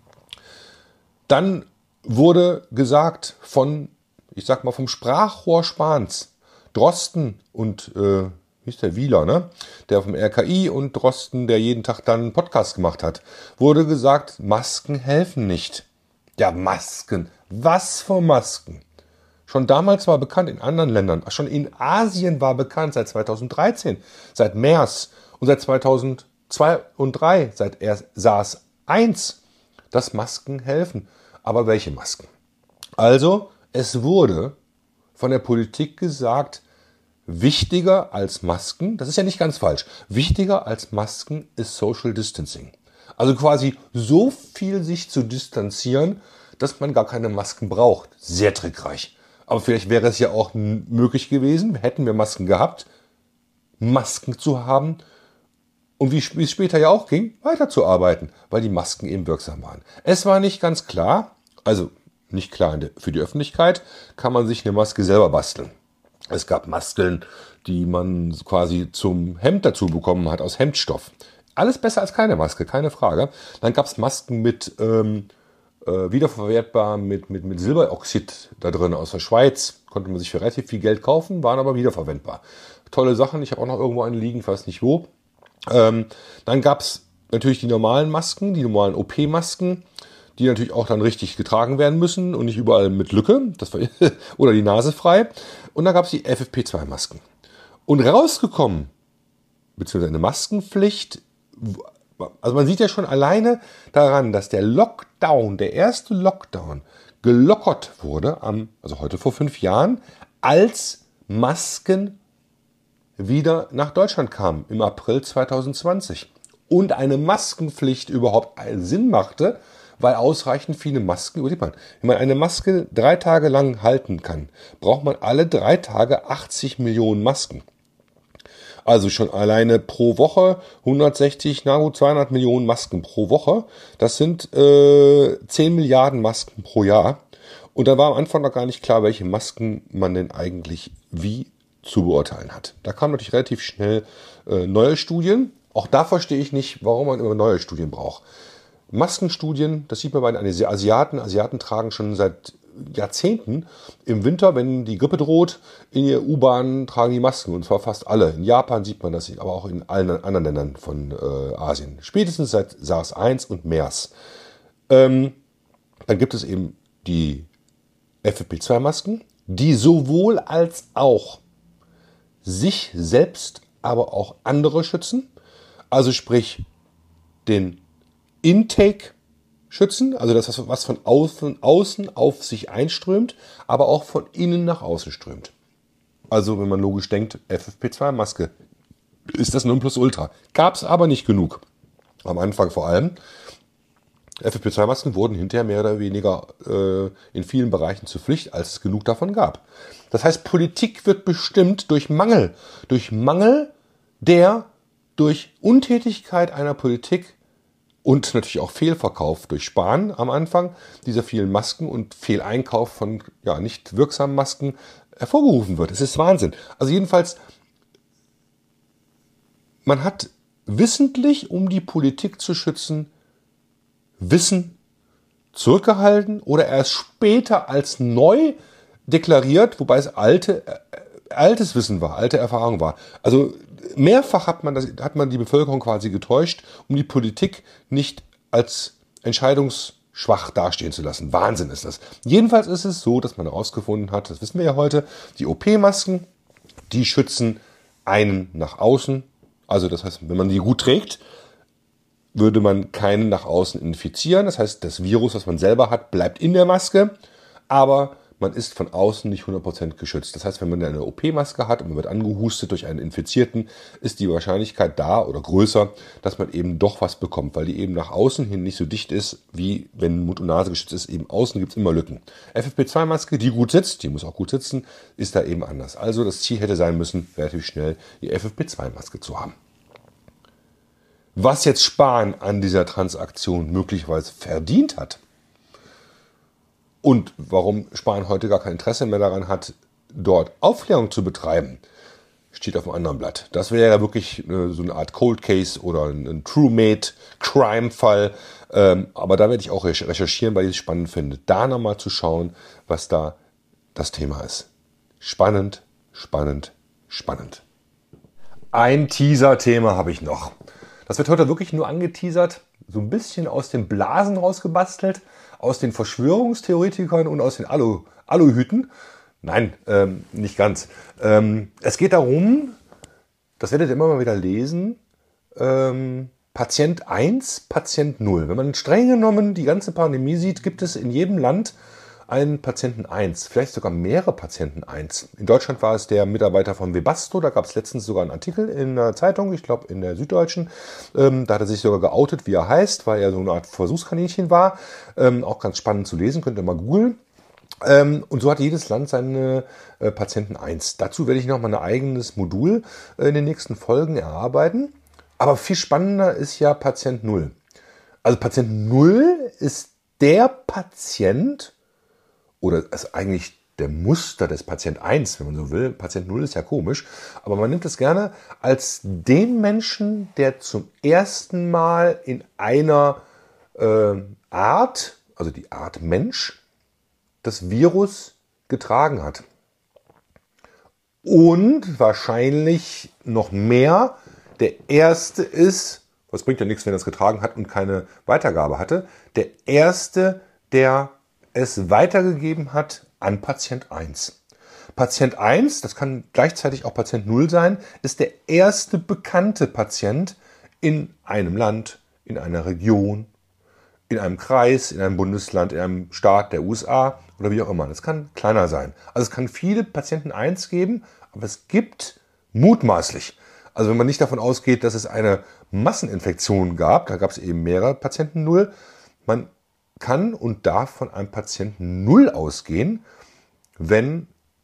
Dann wurde gesagt von, ich sag mal, vom Sprachrohr Spahns, Drosten und äh, hieß der Wieler, ne? Der vom R K I und Drosten, der jeden Tag dann einen Podcast gemacht hat, wurde gesagt, Masken helfen nicht. Ja, Masken. Was für Masken? Schon damals war bekannt in anderen Ländern, schon in Asien war bekannt seit zweitausenddreizehn, seit MERS und seit zweitausendzwei und zweitausenddrei, seit SARS eins, dass Masken helfen. Aber welche Masken? Also, es wurde von der Politik gesagt, wichtiger als Masken, das ist ja nicht ganz falsch, wichtiger als Masken ist Social Distancing. Also quasi so viel sich zu distanzieren, dass man gar keine Masken braucht. Sehr trickreich. Aber vielleicht wäre es ja auch möglich gewesen, hätten wir Masken gehabt, Masken zu haben und wie es später ja auch ging, weiterzuarbeiten, weil die Masken eben wirksam waren. Es war nicht ganz klar, also nicht klar für die Öffentlichkeit, kann man sich eine Maske selber basteln. Es gab Maskeln, die man quasi zum Hemd dazu bekommen hat, aus Hemdstoff. Alles besser als keine Maske, keine Frage. Dann gab es Masken mit ähm, äh, wiederverwertbar, mit, mit, mit Silberoxid da drin aus der Schweiz. Konnte man sich für relativ viel Geld kaufen, waren aber wiederverwendbar. Tolle Sachen, ich habe auch noch irgendwo eine liegen, ich weiß nicht wo. Ähm, dann gab es natürlich die normalen Masken, die normalen O P-Masken, die natürlich auch dann richtig getragen werden müssen und nicht überall mit Lücke, das war oder die Nase frei. Und dann gab es die F F P zwei Masken. Und rausgekommen, beziehungsweise eine Maskenpflicht, also man sieht ja schon alleine daran, dass der Lockdown, der erste Lockdown, gelockert wurde, am, also heute vor fünf Jahren, als Masken wieder nach Deutschland kamen, im April zweitausendzwanzig. Und eine Maskenpflicht überhaupt einen Sinn machte, weil ausreichend viele Masken, überlegt man, wenn man eine Maske drei Tage lang halten kann, braucht man alle drei Tage achtzig Millionen Masken. Also schon alleine pro Woche hundertsechzig, na gut, zweihundert Millionen Masken pro Woche. Das sind äh, zehn Milliarden Masken pro Jahr. Und da war am Anfang noch gar nicht klar, welche Masken man denn eigentlich wie zu beurteilen hat. Da kamen natürlich relativ schnell äh, neue Studien. Auch da verstehe ich nicht, warum man immer neue Studien braucht. Maskenstudien, das sieht man bei den Asiaten. Asiaten tragen schon seit Jahrzehnten im Winter, wenn die Grippe droht, in ihr U-Bahn tragen die Masken. Und zwar fast alle. In Japan sieht man das, aber auch in allen anderen Ländern von äh, Asien. Spätestens seit SARS eins und MERS. Ähm, dann gibt es eben die F F P zwei Masken, die sowohl als auch sich selbst, aber auch andere schützen. Also sprich den Intake schützen, also das, was von außen, außen auf sich einströmt, aber auch von innen nach außen strömt. Also wenn man logisch denkt, F F P zwei Maske ist das Nonplusultra. Gab es aber nicht genug. Am Anfang vor allem. F F P zwei Masken wurden hinterher mehr oder weniger äh, in vielen Bereichen zur Pflicht, als es genug davon gab. Das heißt, Politik wird bestimmt durch Mangel. Durch Mangel, der durch Untätigkeit einer Politik und natürlich auch Fehlverkauf durch Sparen am Anfang dieser vielen Masken und Fehleinkauf von ja, nicht wirksamen Masken hervorgerufen wird. Es ist Wahnsinn. Also jedenfalls, man hat wissentlich, um die Politik zu schützen, Wissen zurückgehalten oder erst später als neu deklariert, wobei es alte, äh, altes Wissen war, alte Erfahrung war. Also mehrfach hat man, das, hat man die Bevölkerung quasi getäuscht, um die Politik nicht als entscheidungsschwach dastehen zu lassen. Wahnsinn ist das. Jedenfalls ist es so, dass man herausgefunden hat, das wissen wir ja heute, die O P-Masken, die schützen einen nach außen. Also das heißt, wenn man die gut trägt, würde man keinen nach außen infizieren. Das heißt, das Virus, was man selber hat, bleibt in der Maske, aber man ist von außen nicht hundert Prozent geschützt. Das heißt, wenn man eine O P-Maske hat und man wird angehustet durch einen Infizierten, ist die Wahrscheinlichkeit da oder größer, dass man eben doch was bekommt, weil die eben nach außen hin nicht so dicht ist, wie wenn Mund und Nase geschützt ist. Eben außen gibt es immer Lücken. F F P zwei Maske, die gut sitzt, die muss auch gut sitzen, ist da eben anders. Also das Ziel hätte sein müssen, relativ schnell die F F P zwei Maske zu haben. Was jetzt Spahn an dieser Transaktion möglicherweise verdient hat und warum Spahn heute gar kein Interesse mehr daran hat, dort Aufklärung zu betreiben, steht auf einem anderen Blatt. Das wäre ja wirklich äh, so eine Art Cold Case oder ein, ein True-Mate-Crime-Fall. Ähm, aber da werde ich auch recherchieren, weil ich es spannend finde, da nochmal zu schauen, was da das Thema ist. Spannend, spannend, spannend. Ein Teaser-Thema habe ich noch. Das wird heute wirklich nur angeteasert, so ein bisschen aus den Blasen rausgebastelt, aus den Verschwörungstheoretikern und aus den Alu, Aluhüten. Nein, ähm, nicht ganz. Ähm, es geht darum, das werdet ihr immer mal wieder lesen, ähm, Patient eins, Patient null. Wenn man streng genommen die ganze Pandemie sieht, gibt es in jedem Land einen Patienten eins, vielleicht sogar mehrere Patienten eins. In Deutschland war es der Mitarbeiter von Webasto, da gab es letztens sogar einen Artikel in der Zeitung, ich glaube in der Süddeutschen. Ähm, da hat er sich sogar geoutet, wie er heißt, weil er so eine Art Versuchskaninchen war. Ähm, auch ganz spannend zu lesen, könnt ihr mal googeln. Ähm, und so hat jedes Land seine äh, Patienten eins. Dazu werde ich noch mal ein eigenes Modul äh, in den nächsten Folgen erarbeiten. Aber viel spannender ist ja Patient null. Also Patient null ist der Patient, oder ist eigentlich der Muster des Patient eins, wenn man so will. Patient null ist ja komisch, aber man nimmt es gerne als den Menschen, der zum ersten Mal in einer äh, Art, also die Art Mensch, das Virus getragen hat. Und wahrscheinlich noch mehr, der Erste ist, was bringt ja nichts, wenn er es getragen hat und keine Weitergabe hatte, der Erste, der es weitergegeben hat an Patient eins. Patient eins, das kann gleichzeitig auch Patient null sein, ist der erste bekannte Patient in einem Land, in einer Region, in einem Kreis, in einem Bundesland, in einem Staat der U S A oder wie auch immer. Das kann kleiner sein. Also es kann viele Patienten eins geben, aber es gibt mutmaßlich, also wenn man nicht davon ausgeht, dass es eine Masseninfektion gab, da gab es eben mehrere Patienten null, man kann und darf von einem Patienten null ausgehen, wenn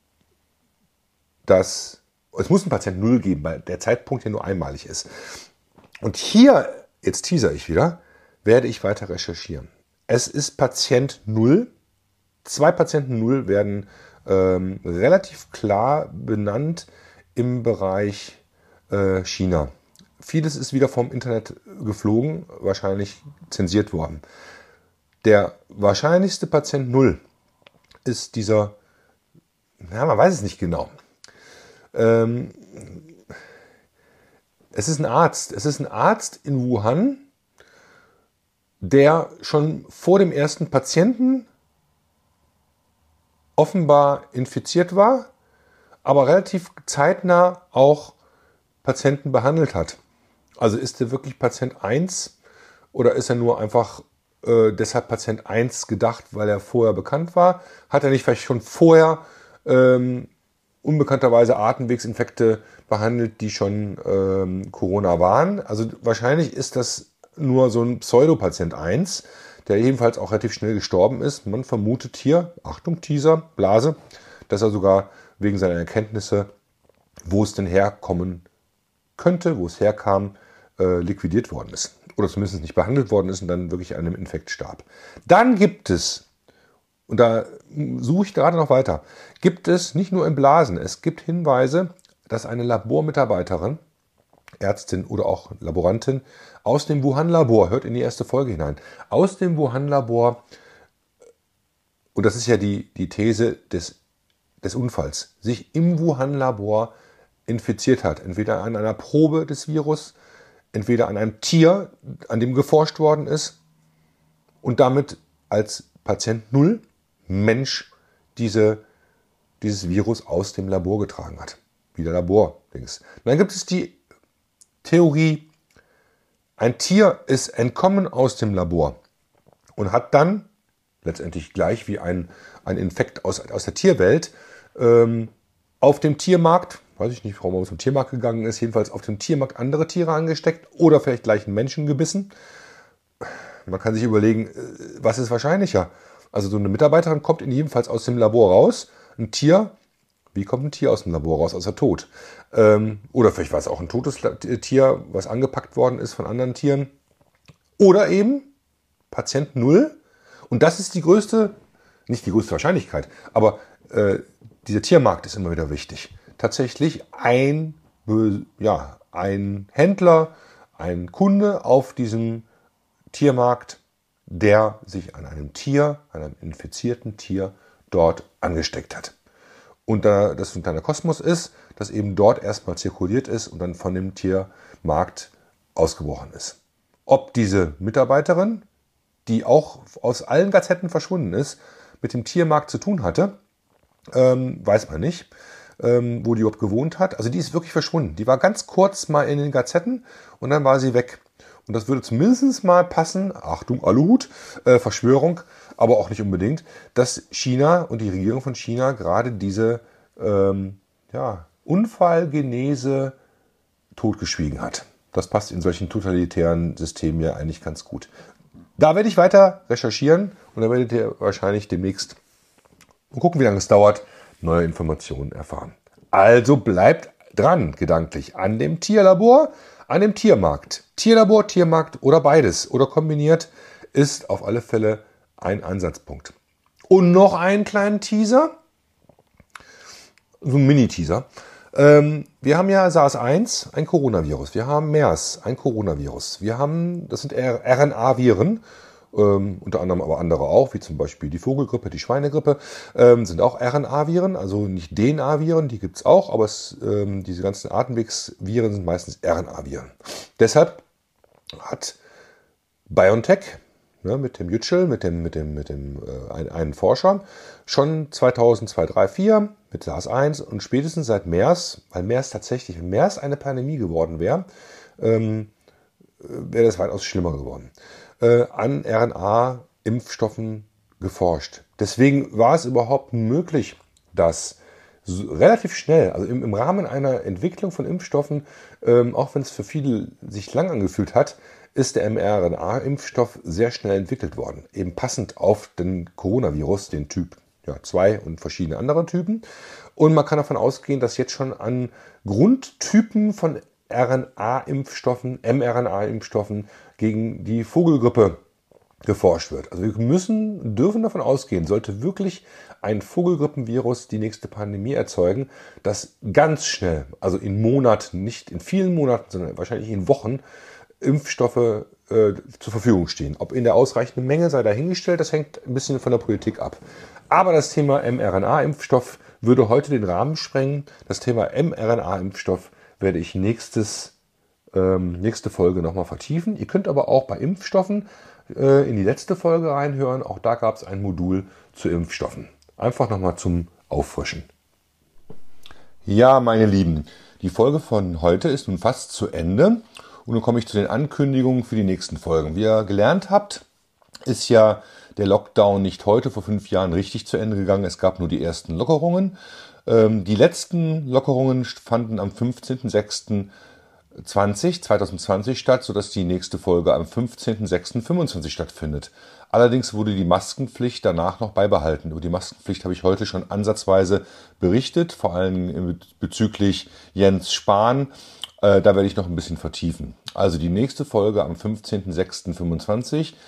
das, es muss einen Patienten null geben, weil der Zeitpunkt ja nur einmalig ist. Und hier, jetzt teaser ich wieder, werde ich weiter recherchieren. Es ist Patient null. Zwei Patienten null werden ähm, relativ klar benannt im Bereich äh, China. Vieles ist wieder vom Internet geflogen, wahrscheinlich zensiert worden. Der wahrscheinlichste Patient null ist dieser, ja, man weiß es nicht genau. Ähm, es ist ein Arzt. Es ist ein Arzt in Wuhan, der schon vor dem ersten Patienten offenbar infiziert war, aber relativ zeitnah auch Patienten behandelt hat. Also ist er wirklich Patient eins oder ist er nur einfach äh, deshalb Patient eins gedacht, weil er vorher bekannt war? Hat er nicht vielleicht schon vorher ähm, unbekannterweise Atemwegsinfekte behandelt, die schon ähm, Corona waren? Also wahrscheinlich ist das nur so ein Pseudopatient eins, der ebenfalls auch relativ schnell gestorben ist. Man vermutet hier, Achtung, Teaser, Blase, dass er sogar wegen seiner Erkenntnisse, wo es denn herkommen könnte, wo es herkam, äh, liquidiert worden ist. Oder zumindest nicht behandelt worden ist und dann wirklich an einem Infekt starb. Dann gibt es, und da suche ich gerade noch weiter, gibt es nicht nur in Blasen, es gibt Hinweise, dass eine Labormitarbeiterin, Ärztin oder auch Laborantin aus dem Wuhan-Labor, hört in die erste Folge hinein, aus dem Wuhan-Labor, und das ist ja die, die These des, des Unfalls, sich im Wuhan-Labor infiziert hat. Entweder an einer Probe des Virus, entweder an einem Tier, an dem geforscht worden ist und damit als Patient null Mensch diese, dieses Virus aus dem Labor getragen hat. Wieder Labor-Dings. Dann gibt es die Theorie, ein Tier ist entkommen aus dem Labor und hat dann, letztendlich gleich wie ein, ein Infekt aus, aus der Tierwelt, ähm, auf dem Tiermarkt, weiß ich nicht, warum man zum Tiermarkt gegangen ist, jedenfalls auf dem Tiermarkt andere Tiere angesteckt oder vielleicht gleich einen Menschen gebissen. Man kann sich überlegen, was ist wahrscheinlicher? Also so eine Mitarbeiterin kommt in jedem Fall aus dem Labor raus, ein Tier. Wie kommt ein Tier aus dem Labor raus, außer tot? Ähm, oder vielleicht war es auch ein totes Tier, was angepackt worden ist von anderen Tieren. Oder eben Patient null. Und das ist die größte, nicht die größte Wahrscheinlichkeit, aber äh, dieser Tiermarkt ist immer wieder wichtig. Tatsächlich ein, ja, ein Händler, ein Kunde auf diesem Tiermarkt, der sich an einem Tier, an einem infizierten Tier dort angesteckt hat. und da das ein kleiner Kosmos ist, das eben dort erstmal zirkuliert ist und dann von dem Tiermarkt ausgebrochen ist. Ob diese Mitarbeiterin, die auch aus allen Gazetten verschwunden ist, mit dem Tiermarkt zu tun hatte, ähm, weiß man nicht, ähm, wo die überhaupt gewohnt hat. Also die ist wirklich verschwunden. Die war ganz kurz mal in den Gazetten und dann war sie weg. Und das würde zumindest mal passen, Achtung, Aluhut, äh, Verschwörung, aber auch nicht unbedingt, dass China und die Regierung von China gerade diese ähm, ja, Unfallgenese totgeschwiegen hat. Das passt in solchen totalitären Systemen ja eigentlich ganz gut. Da werde ich weiter recherchieren und da werdet ihr wahrscheinlich demnächst, und gucken, wie lange es dauert, neue Informationen erfahren. Also bleibt dran, gedanklich, an dem Tierlabor, an dem Tiermarkt. Tierlabor, Tiermarkt oder beides oder kombiniert ist auf alle Fälle ein Ansatzpunkt. Und noch einen kleinen Teaser, so ein Mini-Teaser. Ähm, wir haben ja SARS eins, ein Coronavirus. Wir haben MERS, ein Coronavirus. Wir haben, das sind R N A-Viren, ähm, unter anderem aber andere auch, wie zum Beispiel die Vogelgrippe, die Schweinegrippe, ähm, sind auch R N A-Viren, also nicht D N A-Viren, die gibt es auch, aber es, ähm, diese ganzen Atemwegsviren sind meistens R N A-Viren. Deshalb hat BioNTech, ne, mit dem Yücel, mit dem, mit dem, mit dem äh, ein, einen Forscher, schon zweitausendzwei, drei, vier mit SARS eins und spätestens seit MERS, weil MERS tatsächlich, wenn MERS eine Pandemie geworden wäre, ähm, wäre das weitaus schlimmer geworden, äh, an R N A-Impfstoffen geforscht. Deswegen war es überhaupt möglich, dass so relativ schnell, also im, im Rahmen einer Entwicklung von Impfstoffen, ähm, auch wenn es für viele sich lang angefühlt hat, ist der mRNA-Impfstoff sehr schnell entwickelt worden. Eben passend auf den Coronavirus, den Typ ja, zwei und verschiedene andere Typen. Und man kann davon ausgehen, dass jetzt schon an Grundtypen von R N A-Impfstoffen, mRNA-Impfstoffen gegen die Vogelgrippe geforscht wird. Also wir müssen, dürfen davon ausgehen, sollte wirklich ein Vogelgrippenvirus die nächste Pandemie erzeugen, dass ganz schnell, also in Monaten, nicht in vielen Monaten, sondern wahrscheinlich in Wochen, Impfstoffe äh, zur Verfügung stehen. Ob in der ausreichenden Menge sei dahingestellt, das hängt ein bisschen von der Politik ab. Aber das Thema mRNA-Impfstoff würde heute den Rahmen sprengen. Das Thema mRNA-Impfstoff werde ich nächstes, ähm, nächste Folge nochmal vertiefen. Ihr könnt aber auch bei Impfstoffen äh, in die letzte Folge reinhören. Auch da gab es ein Modul zu Impfstoffen. Einfach nochmal zum Auffrischen. Ja, meine Lieben, die Folge von heute ist nun fast zu Ende. Und nun komme ich zu den Ankündigungen für die nächsten Folgen. Wie ihr gelernt habt, ist ja der Lockdown nicht heute vor fünf Jahren richtig zu Ende gegangen. Es gab nur die ersten Lockerungen. Ähm, die letzten Lockerungen fanden am fünfzehnten sechsten zweitausendzwanzig statt, sodass die nächste Folge am fünfzehnten sechsten fünfundzwanzig stattfindet. Allerdings wurde die Maskenpflicht danach noch beibehalten. Über die Maskenpflicht habe ich heute schon ansatzweise berichtet, vor allem bezüglich Jens Spahn. Äh, da werde ich noch ein bisschen vertiefen. Also die nächste Folge am fünfzehnten sechsten fünfundzwanzig,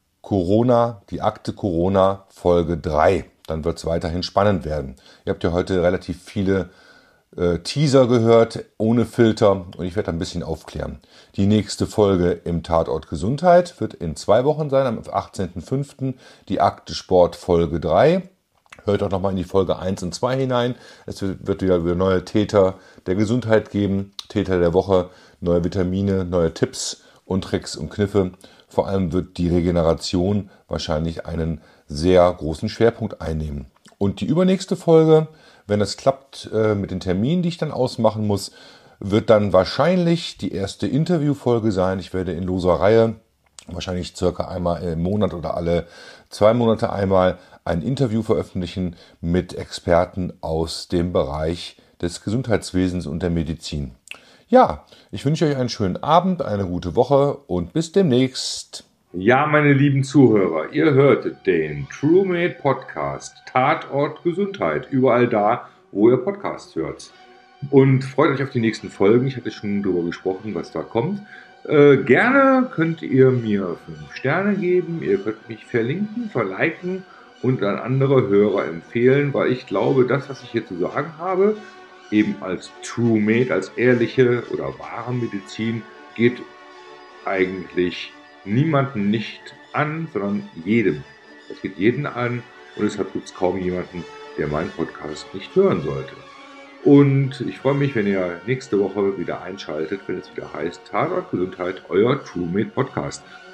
Corona, die Akte Corona, Folge drei. Dann wird es weiterhin spannend werden. Ihr habt ja heute relativ viele äh, Teaser gehört, ohne Filter, und ich werde ein bisschen aufklären. Die nächste Folge im Tatort Gesundheit wird in zwei Wochen sein, am achtzehnten fünften die Akte Sport Folge drei. Hört auch nochmal in die Folge eins und zwei hinein. Es wird wieder neue Täter der Gesundheit geben, Täter der Woche, neue Vitamine, neue Tipps und Tricks und Kniffe. Vor allem wird die Regeneration wahrscheinlich einen sehr großen Schwerpunkt einnehmen. Und die übernächste Folge, wenn es klappt mit den Terminen, die ich dann ausmachen muss, wird dann wahrscheinlich die erste Interviewfolge sein. Ich werde in loser Reihe, wahrscheinlich circa einmal im Monat oder alle zwei Monate einmal, ein Interview veröffentlichen mit Experten aus dem Bereich des Gesundheitswesens und der Medizin. Ja, ich wünsche euch einen schönen Abend, eine gute Woche und bis demnächst.
Ja, meine lieben Zuhörer, ihr hörtet den TrueMate Podcast, Tatort Gesundheit, überall da, wo ihr Podcasts hört. Und freut euch auf die nächsten Folgen. Ich hatte schon darüber gesprochen, was da kommt. Äh, gerne könnt ihr mir fünf Sterne geben, ihr könnt mich verlinken, verliken und an andere Hörer empfehlen, weil ich glaube, das, was ich hier zu sagen habe, eben als TrueMate, als ehrliche oder wahre Medizin, geht eigentlich niemanden nicht an, sondern jedem. Es geht jeden an und deshalb gibt es kaum jemanden, der meinen Podcast nicht hören sollte. Und ich freue mich, wenn ihr nächste Woche wieder einschaltet, wenn es wieder heißt Tatort Gesundheit, euer TrueMate Podcast.